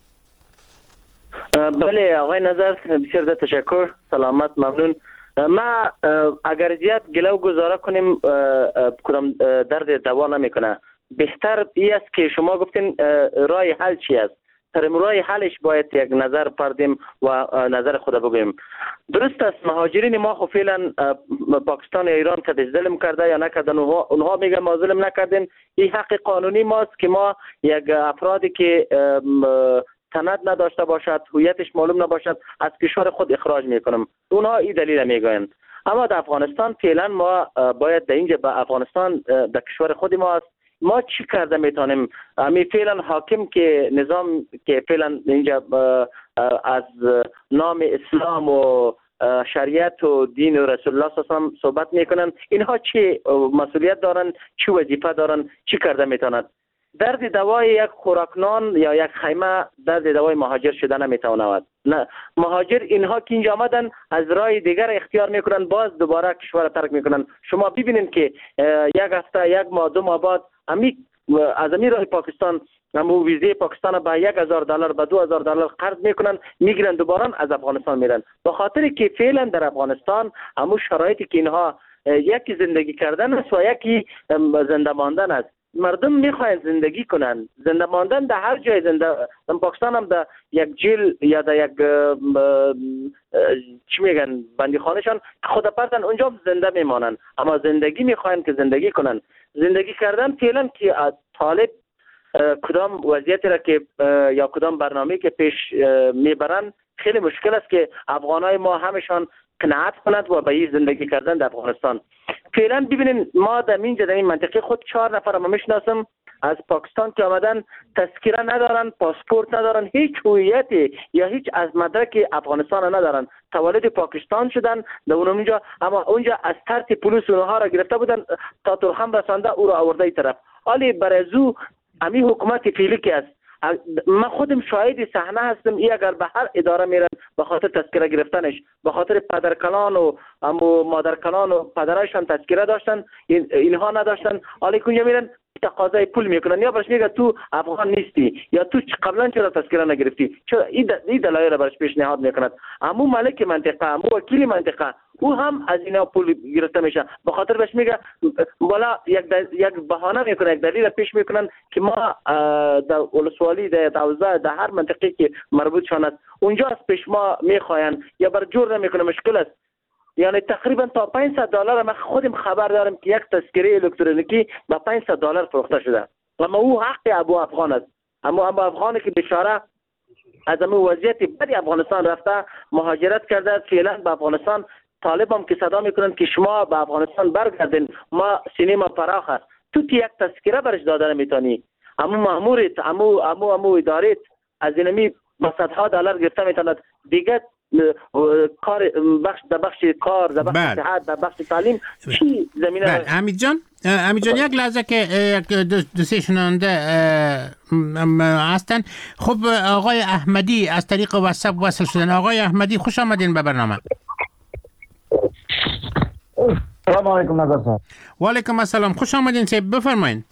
بله آقای نظر بسیار زیاد تشکر. سلامت ممنون. ما اگر زیاد گله و گزاره کنیم کدام درد دوا نمیکنه. بهتر این است که شما گفتین راه حل چی است. سر راه حلش باید یک نظر پردیم و نظر خود بگویم. درست است مهاجرین ما خو فعلا پاکستان یا ایران که ظلم کرده یا نکردن اونها میگن ما ظلم نکردیم. این حق قانونی ماست که ما یک افرادی که سند نداشته باشد، هویتش معلوم نباشد، از کشور خود اخراج میکنم. اونها این دلیل میگویند. اما در افغانستان فعلا ما باید در اینجا به افغانستان در کشور خود ما است. ما چی کرده میتونیم؟ امی فعلا حاکم که نظام که فعلا اینجا از نام اسلام و شریعت و دین و رسول الله صلی الله علیه و صحبت میکنن. اینها چی مسئولیت دارن؟ چی وظیفه دارن؟ چی کرده میتونند؟ درد دوای یک خوراکنان یا یک خیمه درد دوای مهاجر شده نمیتواند. نه مهاجر اینها که اینجا آمدن از راه دیگر اختیار میکنن، باز دوباره کشور ترک میکنن. شما ببینید که یک هفته، یک ماه، 2 ماه بعد از امی راه پاکستان همو ویزه پاکستان با $1,000 به $2,000 قرض میکنن، میگیرن دوباره از افغانستان میرن. به خاطر که فعلا در افغانستان همو شرایطی که اینها یکی زندگی کردن است و یکی زنده ماندن است. مردم میخواین زندگی کنن. زنده ماندن در هر جای در پاکستان هم در یک جیل یا در یک چی میگن بندیخانهشان خود پرتن اونجا زنده میمانن. اما زندگی میخواین که زندگی کنن. زندگی کردن فعلا که طالب کدام وضعیتی را که یا کدام برنامه‌ای که پیش میبرن خیلی مشکل است که افغانای ما همشان قناعت کنند و به این زندگی کردن در افغانستان. فعلا ببینین ما در این منطقه خود 4 نفر ما میشناسم از پاکستان که آمدن، تذکره ندارن، پاسپورت ندارن، هیچ هویتی یا هیچ از مدرک افغانستان ندارن. تولد پاکستان شدن در اونجا، اما اونجا از طرف پلیس اونها را گرفته بودن تا ترخم رسانده او را آورده این طرف. حالی برازو امی حکومت فعلی که است. من خودم شاهد صحنه هستم. ای اگر به هر اداره میرن به خاطر تذکره گرفتنش، به خاطر پدرکلان و مادرکلان و پدرایشان تذکره داشتن، اینها نداشتن. حالی که اونجا میرن تقاضای پول میکنن یا برش میگه تو افغان نیستی یا تو قبلا چرا تذکره نگرفتی، چرا این دلایل برش پیشنهاد میکند. امو ملک منطقه، امو وکیل منطقه، او هم از اینا پول گرفته میشه. به خاطر بهش میگه والا یک بهانه میکنه، یک دلیل پیش میکنن که ما در ولسوالی در دوزه در هر منطقه که مربوط شون است اونجا از پیش ما میخواین یا بر جور نمیکنه، مشکل است. یعنی تقریبا تا $500 من خودم خبر دارم که یک تذکره الکترونیکی با $500 فروخته شده. اما او حق ابو افغان است. اما ابو افغانی که بیچاره از همه وضعیت بدی افغانستان رفته مهاجرت کرده، فعلا به افغانستان طالب هم که صدا میکنن که شما به افغانستان برگردین، ما سینه ما فراخ است، تو یک تذکره برش داده نمیتونی. اما ماموریت امو ادارت از اینمی با صدها دلار گرفته میتوند دیگه کار بخش کار در بخش صحت در بخش تعلیم چی زمینه. حمید جان یک لحظه که دو سه شنونده هستن. خب آقای احمدی از طریق واتساپ وصل شدن. آقای احمدی خوش آمدین به برنامه. سلام علیکم نظر صاحب. و علیکم السلام، خوش آمدین صاحب، بفرمایید.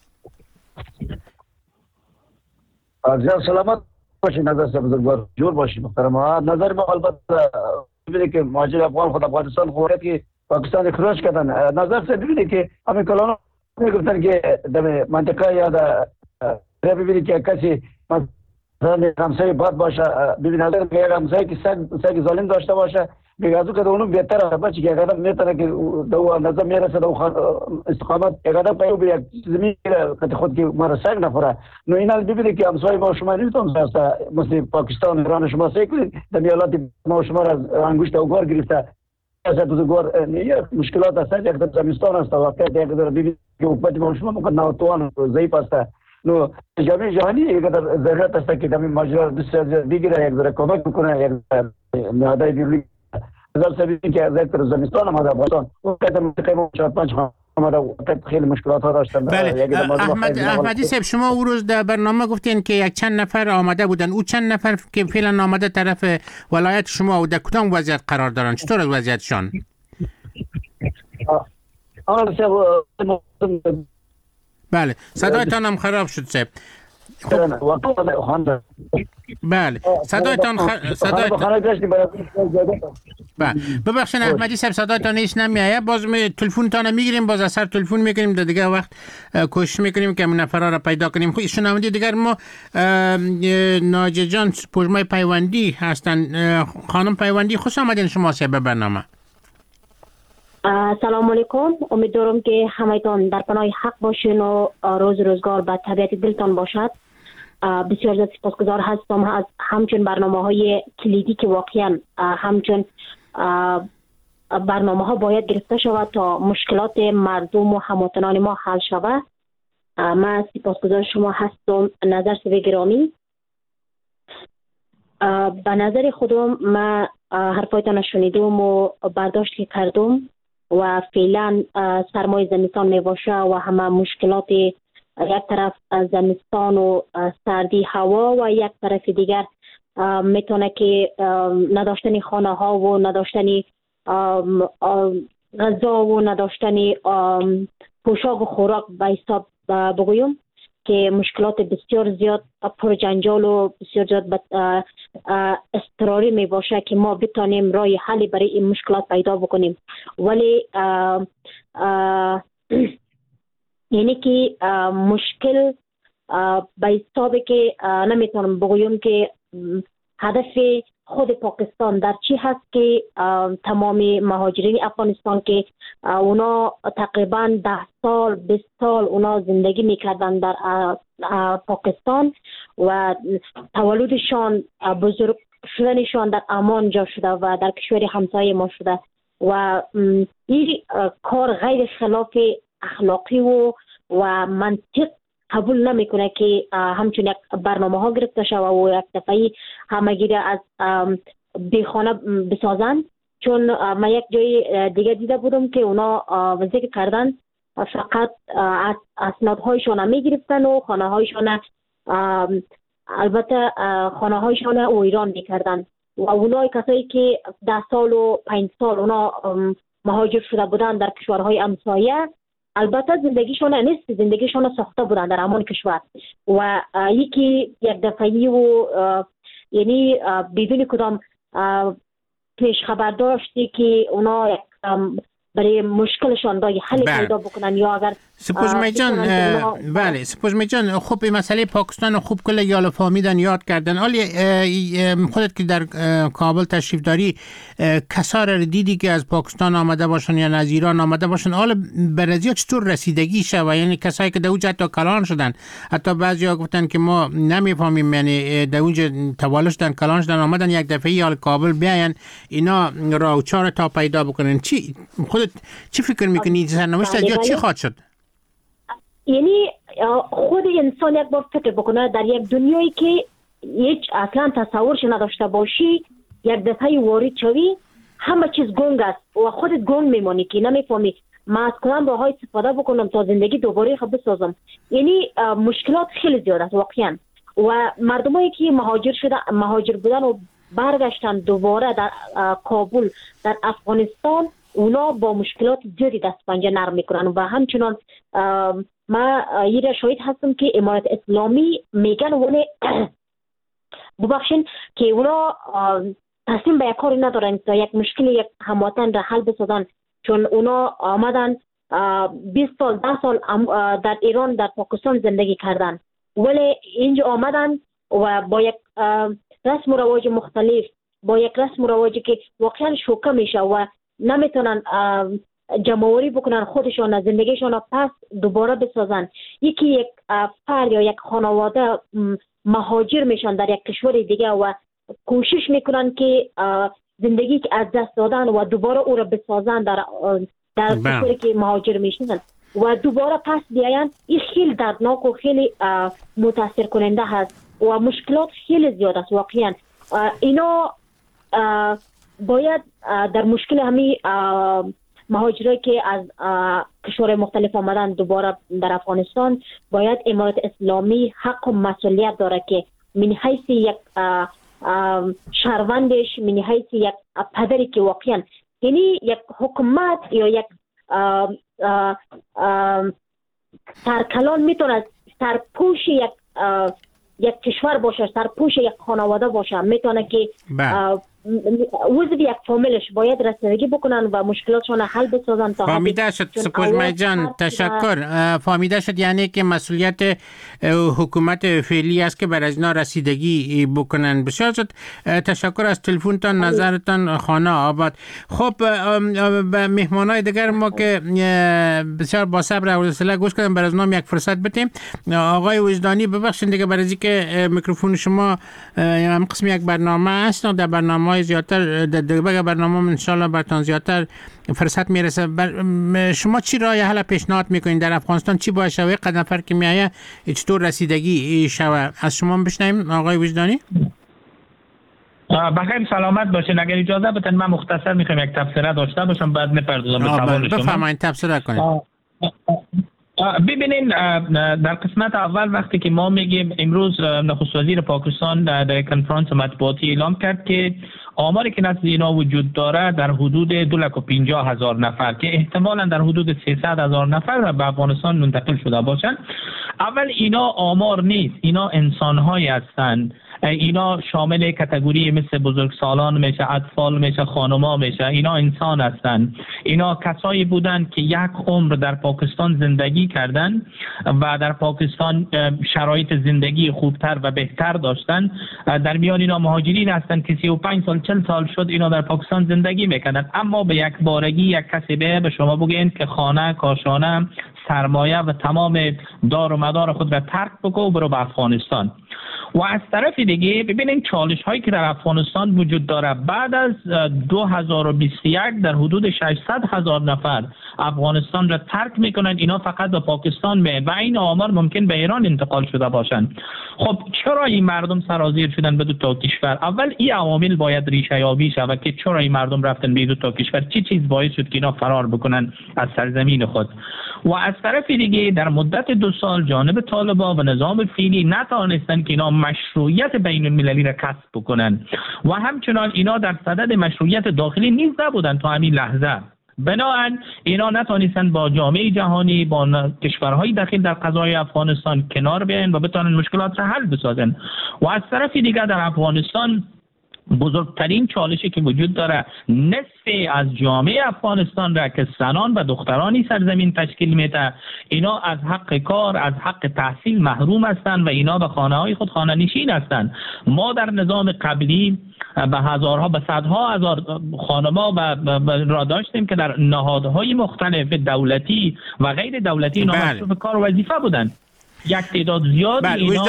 جان سلامت باشین نظر صاحب، بزرگوار جور باشین محترم. نظر ما البته ببینید که مهاجر افغان خود افغانستان خورد که پاکستان اخراج کردن. نظر صاحب ببینید که همین کلانو میگفتن که در منطقه یا در ببینید که کسی مثلا همسایه بد باشه، ببینید اگر همسایه که سگ ظالم داشته باشه میگه از او که اونم بهتره بچه که اگر میتونه که دو اندازه میرسه دو استقامت اگر پیو به یک زمین که خود که ما سگ نخوره. نو اینا ببینید که همسایه ما شما نمیتون مثل پاکستان ایران شما سگ کنید در میالات ما شما را از انگشت اوگار گرفته از بزرگوار مشکلات هست. یک در زمستان هست واقعا یک در ببینید که حکومت ما شما ممکن ناتوان ضعیف است. نو جامعه جهانی یک در ضرورت است که همین ماجرا بسیار دیگه یک در کمک بکنه، یک نهادهای بیرونی نظر سبیلی که از در زمستان آمده افغانستان اون قدر منطقه ما 4-5 آمده خیلی مشکلات ها داشتن. بله احمدی صاحب، شما او روز در برنامه گفتین که یک چند نفر آمده بودن. او چند نفر که فعلا آمده طرف ولایت شما و در کدام وضعیت قرار دارن؟ چطور از وضعیتشان؟ بله صدایتان هم خراب شد صاحب. بله صدایتان ببخشید احمدی صاحب صدایتان هیچ نمیایه. باز تلفنتان میگیریم، باز اثر تلفن میکنیم، در دیگه وقت کوشش میکنیم که همین نفرها را پیدا کنیم. خب شنونده دیگر ما ناجی جان پژمای پیوندی هستن. خانم پیوندی خوش آمدین شما به برنامه. سلام علیکم، امیدوارم که همه‌تان در پناه حق باشین و روزگار به طبیعت دلتان باشد. بسیار زیاد سپاسگزار هستم از همچون برنامه‌های کلیدی که واقعا همچون برنامه‌ها باید گرفته شود تا مشکلات مردم و هموطنان ما حل شود. من سپاسگزار شما هستم نظر صاحب گرامی. به نظر خودم من حرفایتان شنیدم و برداشت کردم و فعلا سرمای زمستان می باشه و همه مشکلات یک طرف زمستان و سردی هوا و یک طرف دیگر میتونه که نداشتن خانه ها و نداشتن غذا و نداشتن پوشاک و خوراک به حساب بگویم که مشکلات بسیار زیاد پر جنجال و بسیار زیاد اضطراری می باشه که ما بتانیم راه حلی برای این مشکلات پیدا بکنیم. ولی یعنی که مشکل به حسابی که نمیتونم بگویم که هدف خود پاکستان در چی هست که تمام مهاجرین افغانستان که اونا تقریبا 10 سال 20 سال اونا زندگی میکردن در پاکستان و تولدشان بزرگ شدنشان در امان جا شده و در کشور همسایه ما شده و این کار غیر خلاف اخلاقی و منطق قبول نمیکنه که همچون یک برنامه ها گرفته شده و یک دفعی همگی از بیخانه بسازن. چون من یک جای دیگه دیده بودم که اونا ذکر کردن فقط اسنادهایشان میگرفتن و خانه هایشان البته خانه هایشان ویران میکردن و اونای کسایی که 10 سال و 5 سال اونا مهاجر شده بودن در کشورهای همسایه البته زندگیشون نیست، زندگیشون ساخته بودن در همان کشور و یکی یک دفعی و یعنی بدون کدام پیش خبر داشتی که اونا برای مشکلشان برای حل پیدا بکنن یا اگر سپوزمی جان بله سپوزمی جان خب این مسئله پاکستان خوب کل یال فهمیدن یاد کردن. حالی خودت که در کابل تشریف داری کسا را دیدی که از پاکستان آمده باشن یا از ایران آمده باشن، حالا برازیا چطور رسیدگی شد؟ یعنی کسایی که در اونجا حتی کلان شدن، حتی بعضیا گفتن که ما نمیفهمیم، یعنی در اونجا تولد شدن کلان شدن آمدن یک دفعه حال کابل بیاین اینا راوچار تا پیدا بکنن. چی خودت چی فکر میکنی سرنوشت یا چی خواهد شد؟ یعنی خود انسان یک بار فکر بکنه در یک دنیایی که هیچ اصلا تصورش نداشته باشی، یک دفعه وارد شوی همه چیز گنگ است و خودت گنگ میمانی که نمیفهمی من از کدام راههای استفاده بکنم تا زندگی دوباره خود بسازم. یعنی مشکلات خیلی زیاد است واقعا و مردمایی که مهاجر بودن و برگشتن دوباره در کابل در افغانستان، اونا با مشکلات زیادی دست پنجه نرم میکنن و همچنان ما یه شاهد هستم که امارت اسلامی میگن اونه ببخشین که اونا تصمیم به یک کاری ندارن تا یک مشکل یک هموطن را حل بسازن، چون اونا آمدن 20 سال 10 سال در ایران در پاکستان زندگی کردن ولی اینجا آمدن و با یک رسم و رواج مختلف، با یک رسم و رواجی که واقعا شوکه میشه و نمیتونن جمعوری بکنن خودشان از زندگیشان پس دوباره بسازن. یکی یک فرد یا یک خانواده مهاجر میشن در یک کشور دیگه و کوشش میکنن که زندگی که از دست دادن و دوباره او را بسازن در کشوری که مهاجر میشن و دوباره پس بیاین. این خیلی دردناک و خیلی متاثر کننده هست و مشکلات خیلی زیاد است واقعا. اینا باید در مشکل همین مهاجرایی که از کشور مختلف آمدن دوباره در افغانستان، باید امارت اسلامی حق و مسئولیت داره که من حیث یک شهروندش، من حیث یک پدری که واقعا یعنی یک حکومت یا یک سرکلان میتونه سرپوش یک کشور باشه، سرپوش یک خانواده باشه، میتونه که وزد یک فامیلش باید رسیدگی بکنن و مشکلاتشون حل بسازن. تا فهمیده شد سپوزمی جان، تشکر. فهمیده شد یعنی که مسئولیت حکومت فعلی است که بر از اینا رسیدگی بکنن. بسیار شد، تشکر از تلفنتان، نظرتان. خانه آباد. خب به مهمانای دیگر ما که بسیار با صبر و حوصله گوش کردن بر از نام یک فرصت بدیم. آقای وجدانی ببخشید دیگه برای اینکه میکروفون شما هم قسم یک برنامه است، در برنامه‌های زیادتر در برنامه ان شاء الله براتون زیادتر فرصت میرسه. شما چی راه حل پیشنهاد میکنین در افغانستان؟ چی باید شوه قدم فرق که میایه چطور رسیدگی شوه؟ از شما بشنویم آقای وجدانی. بخیر سلامت باشین. اگر اجازه بدین من مختصر میخوام یک تبصره داشته باشم بعد میپردازم به سوال شما. بفرمایید تبصره کنید. ببینین در قسمت اول وقتی که ما میگیم امروز نخست وزیر پاکستان در کنفرانس مطبوعاتی اعلام کرد که آماری که نزد اینا وجود داره در حدود 250,000 نفر که احتمالاً در حدود 300,000 نفر به افغانستان منتقل شده باشند. اول اینا آمار نیست، اینا انسان‌هایی هستند. اینا شامل کاتگوری مثل بزرگسالان میشه، اطفال میشه، خانما میشه. اینا انسان هستند. اینا کسایی بودند که یک عمر در پاکستان زندگی کردند و در پاکستان شرایط زندگی خوبتر و بهتر داشتند. در میان اینا مهاجرین هستند که 35 سال 40 سال شد اینا در پاکستان زندگی میکنند، اما به یک بارگی یک کسی به شما بگین که خانه، کاشانه، سرمایه و تمام دار و مدار خود را ترک بکن و برو به افغانستان. و از طرف دیگه ببینید چالش هایی که در افغانستان وجود داره. بعد از 2021 در حدود 600,000 نفر افغانستان را ترک میکنند. اینا فقط به پاکستان میان و این آمار ممکن به ایران انتقال شده باشند. خب چرا این مردم سرازیر شدن به دو تا کشور؟ اول این عوامل باید ریشه یابی شود که چرا این مردم رفتن به دو تا کشور، چی چیز باعث شد که اینا فرار بکنن از سرزمین خود. و از طرف دیگه در مدت 2 سال جانب طالبان و نظام فعلی نتوانستند که اینا مشروعیت بین المللی را کسب بکنن و همچنان اینا در صدد مشروعیت داخلی نیز نبودن تا همین لحظه. بنابراین اینا نتونستن با جامعه جهانی، با کشورهای داخل در قضای افغانستان کنار بیاین و بتونن مشکلات را حل بسازن. و از طرف دیگر در افغانستان بزرگترین چالشی که وجود داره، نصف از جامعه افغانستان را که زنان و دخترانی سرزمین تشکیل میده، اینا از حق کار، از حق تحصیل محروم هستند و اینا به خانه های خود خانه نشین هستند. ما در نظام قبلی به هزارها، به صدها هزار خانما را داشتیم که در نهادهای مختلف دولتی و غیر دولتی اینا مصروف کار و وظیفه بودند. یک تعداد زیاد اینا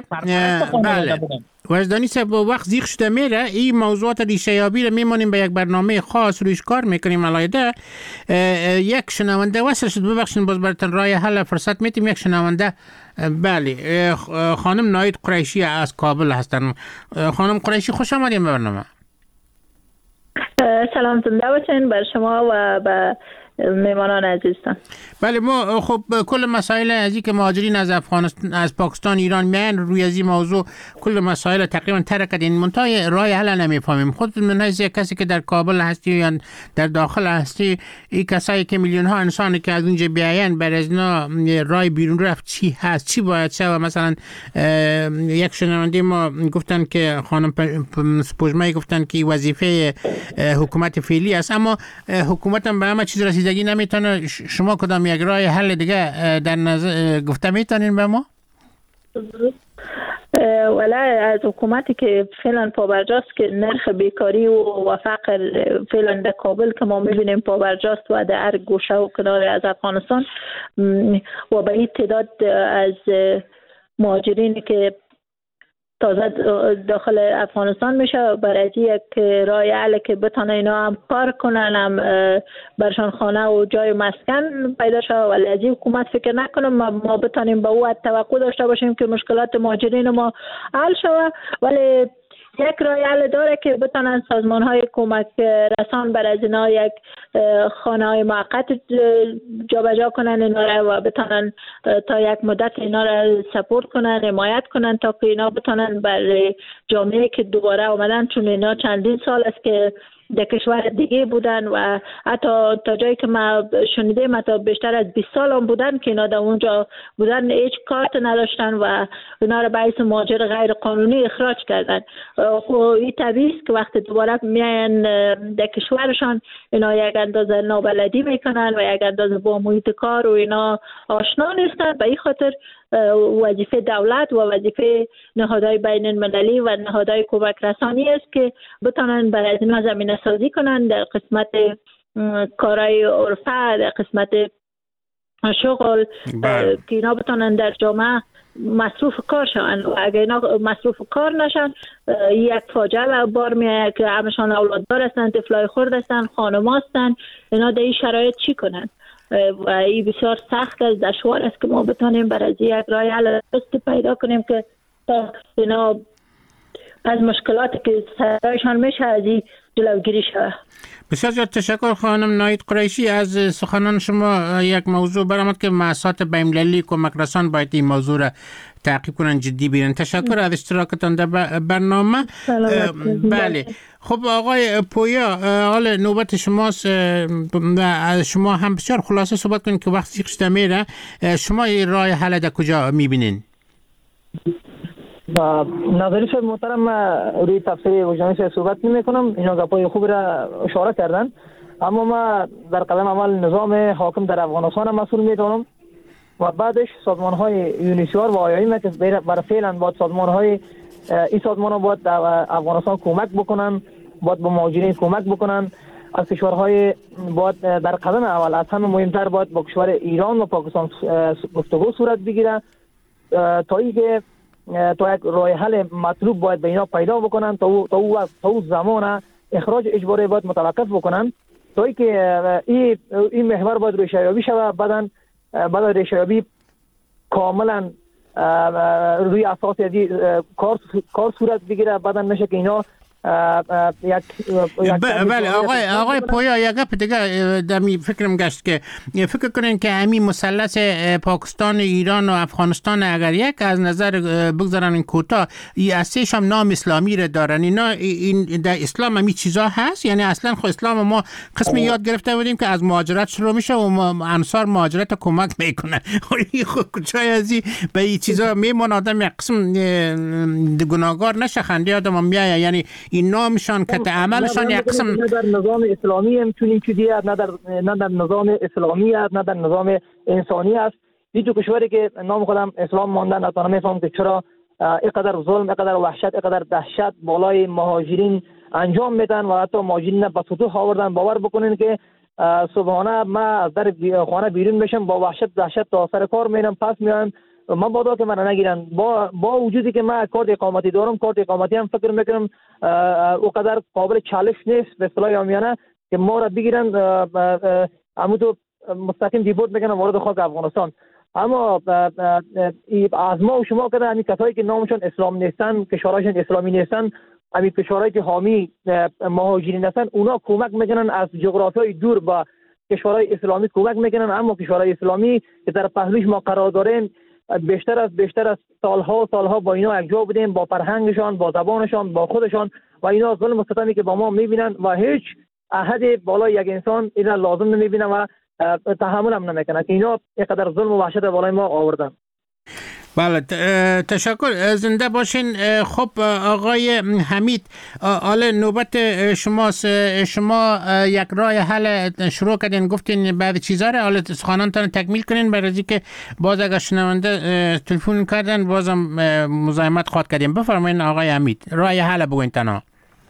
وجدانی صاحب وقت زیغ شده میره، این موضوعات ریشه یابی رو میمونیم به یک برنامه خاص رویش کار میکنیم. علایده یک شنونده وصل شد، ببخشید باز براتون راه حل فرصت میتیم. یک شنونده، بله، خانم ناید قریشی از کابل هستن. خانم قریشی خوش آمدید به برنامه. سلام، زنده باشین بر شما و به میمانان عزیزتان. بله، ما خب کل مسائل ازی که مهاجرین از افغانستان، از پاکستان ایران میان، روی ازی موضوع کل مسائل تقریبا ترک کردین، منتهای راه حل نمیفهمیم. خود من از کسی که در کابل هستی یا در داخل هستی، این کسایی که میلیون ها انسانی که از اونجا بیاین، بر از اینا راه بیرون رفت چی هست، چی باید شه؟ مثلا یک شنونده ما گفتن که خانم سپوږمۍ گفتن که وظیفه حکومت فعلی است، اما حکومت هم به همه چیز رسیدگی نمیتونه. شما کدام یک راه حل دیگه در نظر گفته میتونین به ما؟ ولی از حکومتی که فعلا پابرجاست که نرخ بیکاری و فقر فعلا در کابل که ما میبینیم پابرجاست و در هر گوشه و کنار از افغانستان، و به این تعداد از مهاجرینی که تازه داخل افغانستان میشه، برای یک راه حل که بتونه اینا هم کار کنن، هم برشان خانه و جای مسکن پیدا شه. ولی از این حکومت فکر نکنم ما بتونیم به او توقع داشته باشیم که مشکلات مهاجرین ما حل شود. ولی یک راه حل داره که بتونن سازمان های کمک رسان بر از اینا یک خانه های موقت جابجا کنن اینا را و بتونن تا یک مدت اینا را سپورت کنن، حمایت کنن تا که اینا بتونن بر جامعه که دوباره آمدن، چون اینا چندین سال است که در کشور دیگه بودن و حتی تا جایی که ما شنیدیم حتی بیشتر از 20 سال هم بودن که اینا در اونجا بودن، هیچ کارت نداشتن و اینا را باعث مهاجر غیر قانونی اخراج کردن. خب این طبیعی است که وقتی دوباره میاین در کشورشان اینا یک اندازه نابلدی میکنن و یک اندازه با محیط کار و اینا آشنا نیستن. به این خاطر وظیفه دولت و وظیفه نهادهای بین المللی و نهادهای کمک رسانی است که بتونن برای اینا زمینه سازی کنن در قسمت کارهای عرفه، در قسمت شغل، که اینا بتونن در جامعه مصروف کار شوند. و اگر اینا مصروف کار نشن، یک فاجعه بار میاد که همشان اولاددار هستن، طفلای خرد هستن، خانم هستن. اینا در این شرایط چی کنن؟ و این بسیار سخت است، دشوار است که ما بتونیم برای یک راه حل پیدا کنیم که تا اینا از مشکلاتی که سرایشان میشه از این جلوگیری شود. بسیار زیاد تشکر خانم ناید قریشی. از سخنان شما یک موضوع برآمد که مؤسسات بین‌المللی کمک رسان باید این موضوع را تعقیب کنن، جدی بگیرن. تشکر از اشتراکتان در برنامه. بله، خب آقای پویا، حال نوبت شماست. شما هم بسیار خلاصه صحبت کنید که وقتی شده میره، شما راه حل در کجا میبینین؟ ناظری صاحب محترم، روی تفسیر وجدانی صاحب صحبت نمی کنم. اینا گپای خوب را اشاره کردن، اما ما در قدم اول نظام حاکم در افغانستان مسئول میدانم و بعدش سازمان های یونیسیار و آیایی که برای فعلا باید سازمان های این سازمان ها باید در افغانستان کمک بکنن، باید به مهاجرین کمک بکنن. از کشورهای باید در قدم اول از همه مهمتر باید با کشور ایران و پاکستان گفتگو صورت بگیره تا اینکه تا یک راه حل مطلوب باید به اینا پیدا بکنن، تا او زمان اخراج اجباری باید متوقف بکنن تا اینکه این محور باید ریشه‌یابی شود. بعد ریشه‌یابی کاملا روی اساس کار صورت بگیره. بعدا نشه که اینا بله آقای پویا یک گپ دیگه دمی فکرم گشت که فکر کنین که همین مثلث پاکستان، ایران و افغانستان اگر یک از نظر بگذارن این کوتاه اساسش هم نام اسلامی را دارن، اینا این در اسلام همین چیزا هست؟ یعنی اصلا خود اسلام ما قسمی یاد گرفته بودیم که از مهاجرت شروع میشه و انصار مهاجرت کمک میکنه، خود کجای ازی به این چیزا میمون آدم یک قسم گناهگار نشه، خنده آدم میایه، یعنی این نامشان که عملشان یک قسم نه در نظام اسلامی هم چنین چیزی است، نه در نظام اسلامی است، نه در نظام انسانی است. این دو کشوری که نام خودم اسلام ماندن، اصلا نمیفهم که چرا اینقدر ظلم، اینقدر وحشت، اینقدر دهشت بالای مهاجرین انجام میدن و حتی مهاجرین به فتوح آوردن. باور بکنین که صبحانه ما از در خانه بیرون میشم با وحشت دهشت تا سر کار میرم، پس میام من بادا که من نگیرن، با وجودی که من کارت اقامتی دارم، کارت اقامتی هم فکر میکنم اونقدر قابل چالش نیست به اصطلاح عامیانه که ما را بگیرن همون تو مستقیم دیپورت میکنن وارد خاک افغانستان. اما از ما و شما که همین کسایی که نامشون اسلام نیستن، کشورهاشون اسلامی نیستن، همین کشورهایی که حامی مهاجرین هستن، اونا کمک میکنن از جغرافیای دور با کشورهای اسلامی کمک میکنن. اما کشورهای اسلامی که در پهلوش ما قرار داریم بیشتر از سالها با اینا یکجا بودیم، با فرهنگشان، با زبانشان، با خودشان، و اینا ظلم و ستمی که با ما میبینن و هیچ احد بالای یک انسان اینا لازم نمیبینن و تحمل هم نمیکنن که اینا اینقدر ظلم و وحشت بالای ما آوردن. بله تشکر، زنده باشین. خب آقای حمید، حالا نوبت شماست. شما یک راه حل شروع کردین، گفتین بعد چیزا رو حالا سخنانتان تکمیل کنین، برای اینکه باز اگر شنونده تلفن کردن بازم مزاحمت خواهد کردیم. بفرمایید آقای حمید، راه حل بگوین تنها.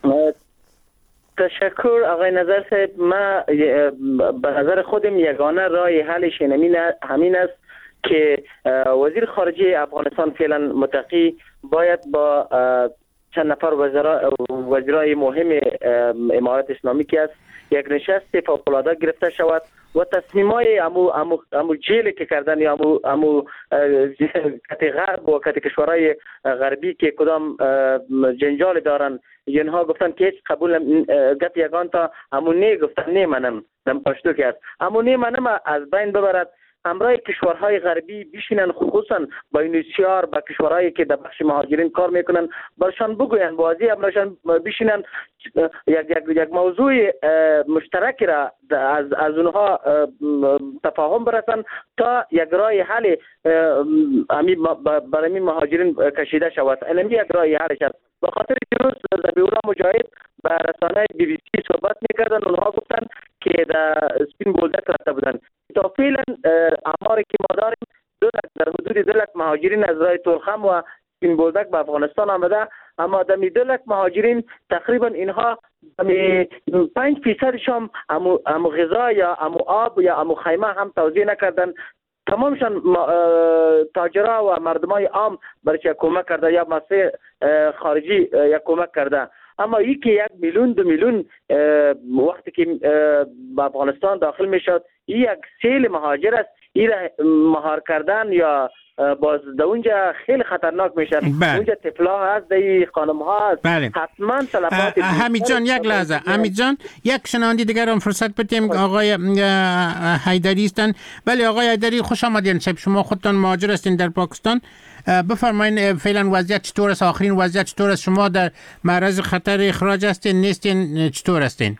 تشکر آقای نظر صاحب. ما به نظر خودم یگانه راه حلش همین است که وزیر خارجه افغانستان فعلا متقی باید با چند نفر وزرای مهم امارات اسلامی که است یک نشست فوق‌العاده گرفته شود و تصمیمای امو جیلی که کردن یا امو کت غرب و کت کشورهای غربی که کدام جنجال دارن، اینها گفتن که هیچ قبول گپ یگان تا امو نه گفتن نه منم دم پشتو که است امو نه منم از بین ببرد. همراه کشورهای غربی بشینن، خصوصا با اینوسیار با کشورهایی که در بخش مهاجرین کار میکنن برشان بگوین، بازی همراشان بشینن یک موضوع مشترک را از اونها تفاهم برسن تا یک راه حل برای مهاجرین کشیده شود. اینمی یک راه حلش است. به خاطر دیروز ذبیح‌الله مجاهد با رسانه BBC صحبت میکردن، اونها گفتن که در سپین بولدک رفته بودن. تا فعلا آماری که ما داریم در حدود 2 لک مهاجرین از راه تورخم و سپین بولدک به افغانستان آمده، اما دمی 2 لک مهاجرین تقریبا اینها 5% هم امو غذا یا امو آب یا امو خیمه هم توزیع نکردن. تمامشان تاجرها و مردمای عام برای کمک کرده یا مؤسسه خارجی یک کمک کرده. اما ای که 1 میلیون 2 میلیون وقتی که به افغانستان داخل میشد، این یک سیل مهاجر است. این مهار کردن یا باز در اونجا خیلی خطرناک میشه. اونجا طفلا هست، در خانم ها هست. حتما تلفات. حمید جان یک لحظه، حمید جان یک شنوندی دیگر هم فرصت بدیم. آقای حیدری هستن. بله آقای حیدری، خوش آمدین. شما خودتان مهاجر هستین در پاکستان. بفرمایید فعلا وضعیت چطور است؟ آخرین وضعیت چطور است؟ شما در معرض خطر اخراج هستین نیستین؟ چطور هستین؟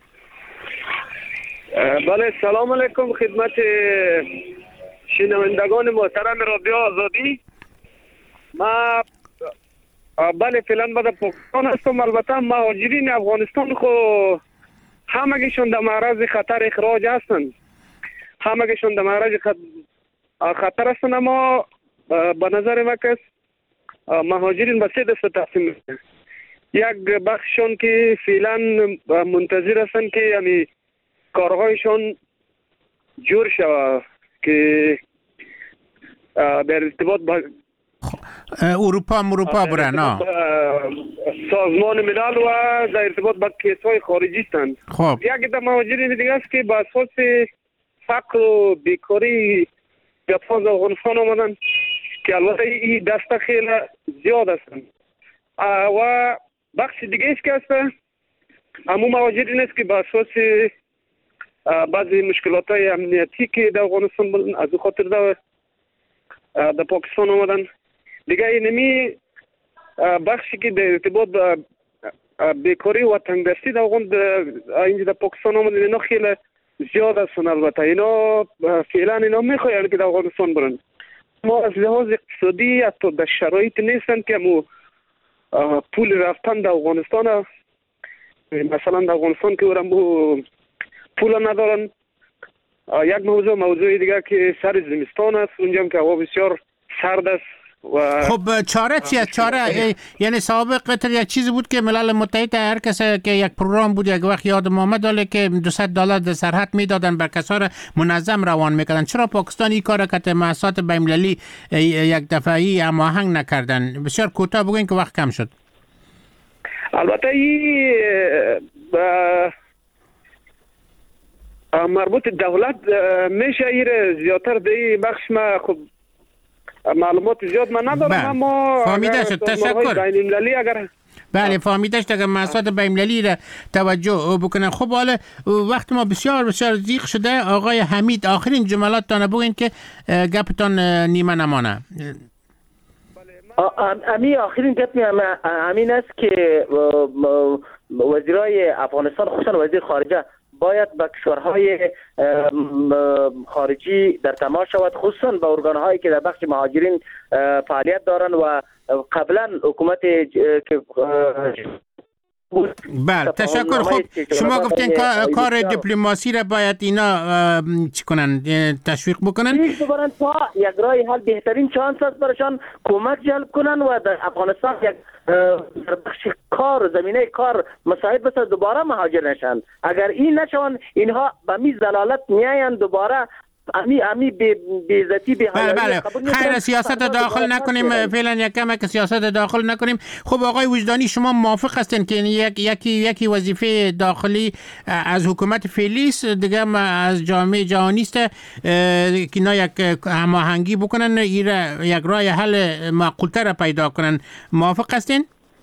بله سلام علیکم خدمت شنوندگان محترم رادیو آزادی. ما بله فعلا بعد پاکستان هستم. البته مهاجرین افغانستان خو همگیشون در معرض خطر اخراج هستند، همگیشون در معرض خطر هستند. اما به نظر ما که مهاجرین به 3 دسته تقسیم میشن. یک بخششون که فعلا منتظر هستند که یعنی کارهایشون جور شود که در ارتباط با اروپا برن سازمان ملل و در ارتباط با کیس‌های خارجی هستند. خب یک در مهاجرین دیگه است که با اساس فقر و بیکاری به افغانستان آمدن که البته این دسته خیلی زیاد هستند و بخش دیگه است که است همون مهاجرین است که به اساس بعضی مشکلات های امنیتی که در افغانستان بودن از او خاطر در پاکستان آمدن. دیگه اینمی بخشی که در ارتباط به بیکاری و تنگدستی در اینجا در پاکستان آمدن اینا خیلی زیاد هستن. البته اینا فعلا اینا میخواین که در افغانستان برن، ما از لحاظ اقتصادی حتی در شرایط نیستن که مو پول رفتن در افغانستان، مثلا در افغانستان که ورم پول ندارن. یک موضوع دیگه که سر زمستان است، اونجا هم که هوا بسیار سرد است. خب چاره چی است؟ چاره یعنی سابق قطر یک چیزی بود که ملل متحد هر کسی که یک پروگرام بود یک وقت یادم آمد داله که $200 در سرحد میدادن بر کسا را منظم روان میکردن. چرا پاکستان این کار که مؤسسات بین‌المللی یک دفعی هماهنگ نکردن؟ بسیار کوتاه بگوین که وقت کم شد. البته این مربوط دولت میشه ایره زیادتر دی بخش. ما خب معلومات زیاد من ندارم، اما فهمیده شد. تشکر. اگر بله فهمیده شد. اگر مؤسسات بین‌المللی را توجه بکنن. خب حالا وقت ما بسیار بسیار ضیق شده. آقای حمید آخرین جملات تان بگوین که گپتان نیمه نمانه. امی آخرین گپ همین است که وزیرای افغانستان خصوصا وزیر خارجه باید به کشورهای خارجی در تماس شود، خصوصا به ارگان‌هایی که در بخش مهاجرین فعالیت دارند و قبلا حکومت که بله تشکر. خب شما گفتین کار دیپلماسی را باید اینا چی کنن؟ تشویق بکنن؟ تا یک راه حل بهترین چانس است برایشان کمک جلب کنن و در افغانستان یک در بخش کار زمینه کار مساعد بسه دوباره مهاجر نشن. اگر این نشون اینها به می زلالت میاین دوباره امی بیزتی به بله خیر سیاست داخل نکنیم فعلا، یک کم که سیاست داخل نکنیم. خب آقای وجدانی شما موافق هستین که یکی وظیفه داخلی از حکومت فعلی است، دیگه از جامعه جهانی است که اینا یک هماهنگی بکنن، یک راه حل معقول‌تر پیدا کنن؟ موافق هستین؟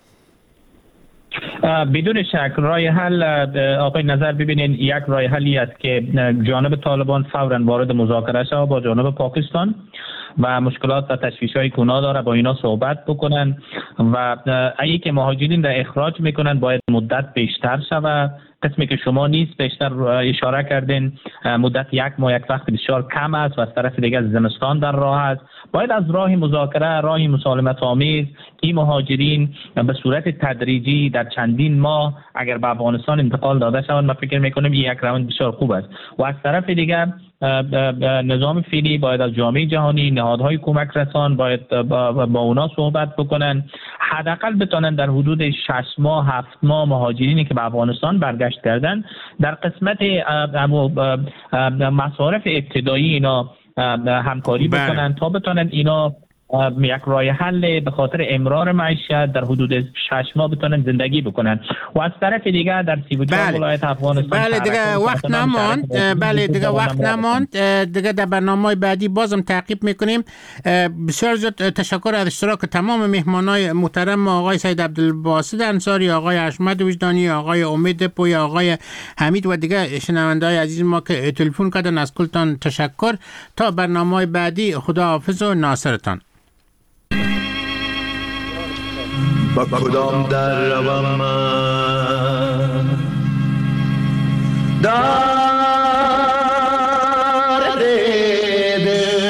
بدون شک راه حل آقای نظر ببینین یک راه حلی است که جانب طالبان فوراً وارد مذاکره شود با جانب پاکستان و مشکلات و تشویش‌هایی که اونا داره با اینا صحبت بکنن و اگه که مهاجرین را اخراج میکنن باید مدت بیشتر شود. قسمی که شما نیست بیشتر اشاره کردین مدت یک ماه یک وقت بسیار کم است و از طرف دیگه زمستان در راه است. باید از راه مذاکره، راه مسالمت آمیز این مهاجرین به صورت تدریجی در چندین ماه اگر به افغانستان انتقال داده شوند من فکر میکنم یک روند بسیار خوب است. و از طرف دیگه نظام فعلی باید از جامعه جهانی نهادهای کمک رسان باید با اونا صحبت بکنن، حداقل بتونن در حدود 6 ماه 7 ماه مهاجرینی که به افغانستان برگشت کردن در قسمت مصارف ابتدایی اینا همکاری بکنن تا بتونن اینا یک راه حل به خاطر امرار معیشت در حدود 6 ماه بتونن زندگی بکنن. و از طرف دیگه در 34 ولایت افغانستان بله دیگه وقت نماند. بله دیگه وقت نماند. دیگه در برنامه بعدی بازم تعقیب میکنیم. بسیار زیاد تشکر از اشتراک تمام مهمانای محترم، آقای سید عبدالباسط انصاری، آقای احمد وجدانی، آقای امید پوی، آقای حمید و دیگه شنونده‌های عزیز ما که تلفن کردن. از کلتان تشکر. تا برنامه بعدی خداحافظ و ناصرتان. با کدام در روم درد دل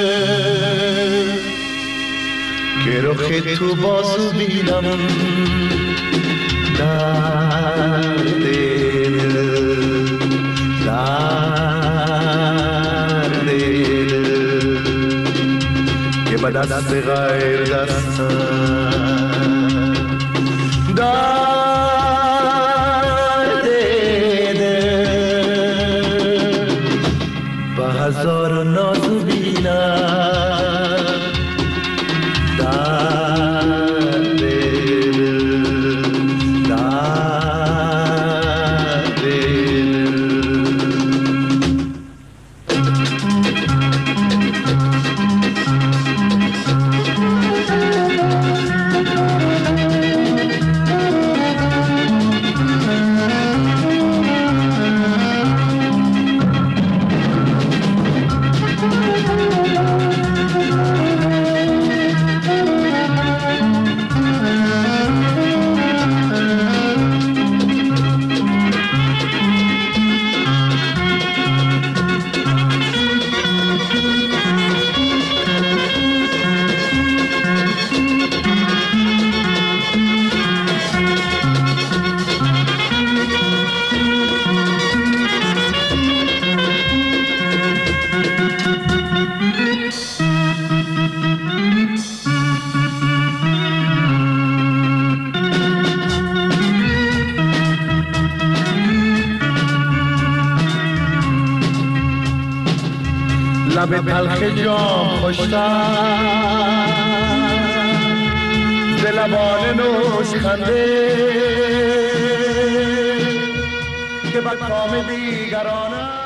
که رخ تو بازو بینم درد دل درد دل که به دست غیر دستم درد دل با هزار نازو بینم درد دل درد دل. لب تلخ جام خوشتر ز لبان نوش خنده که به کام دیگرانه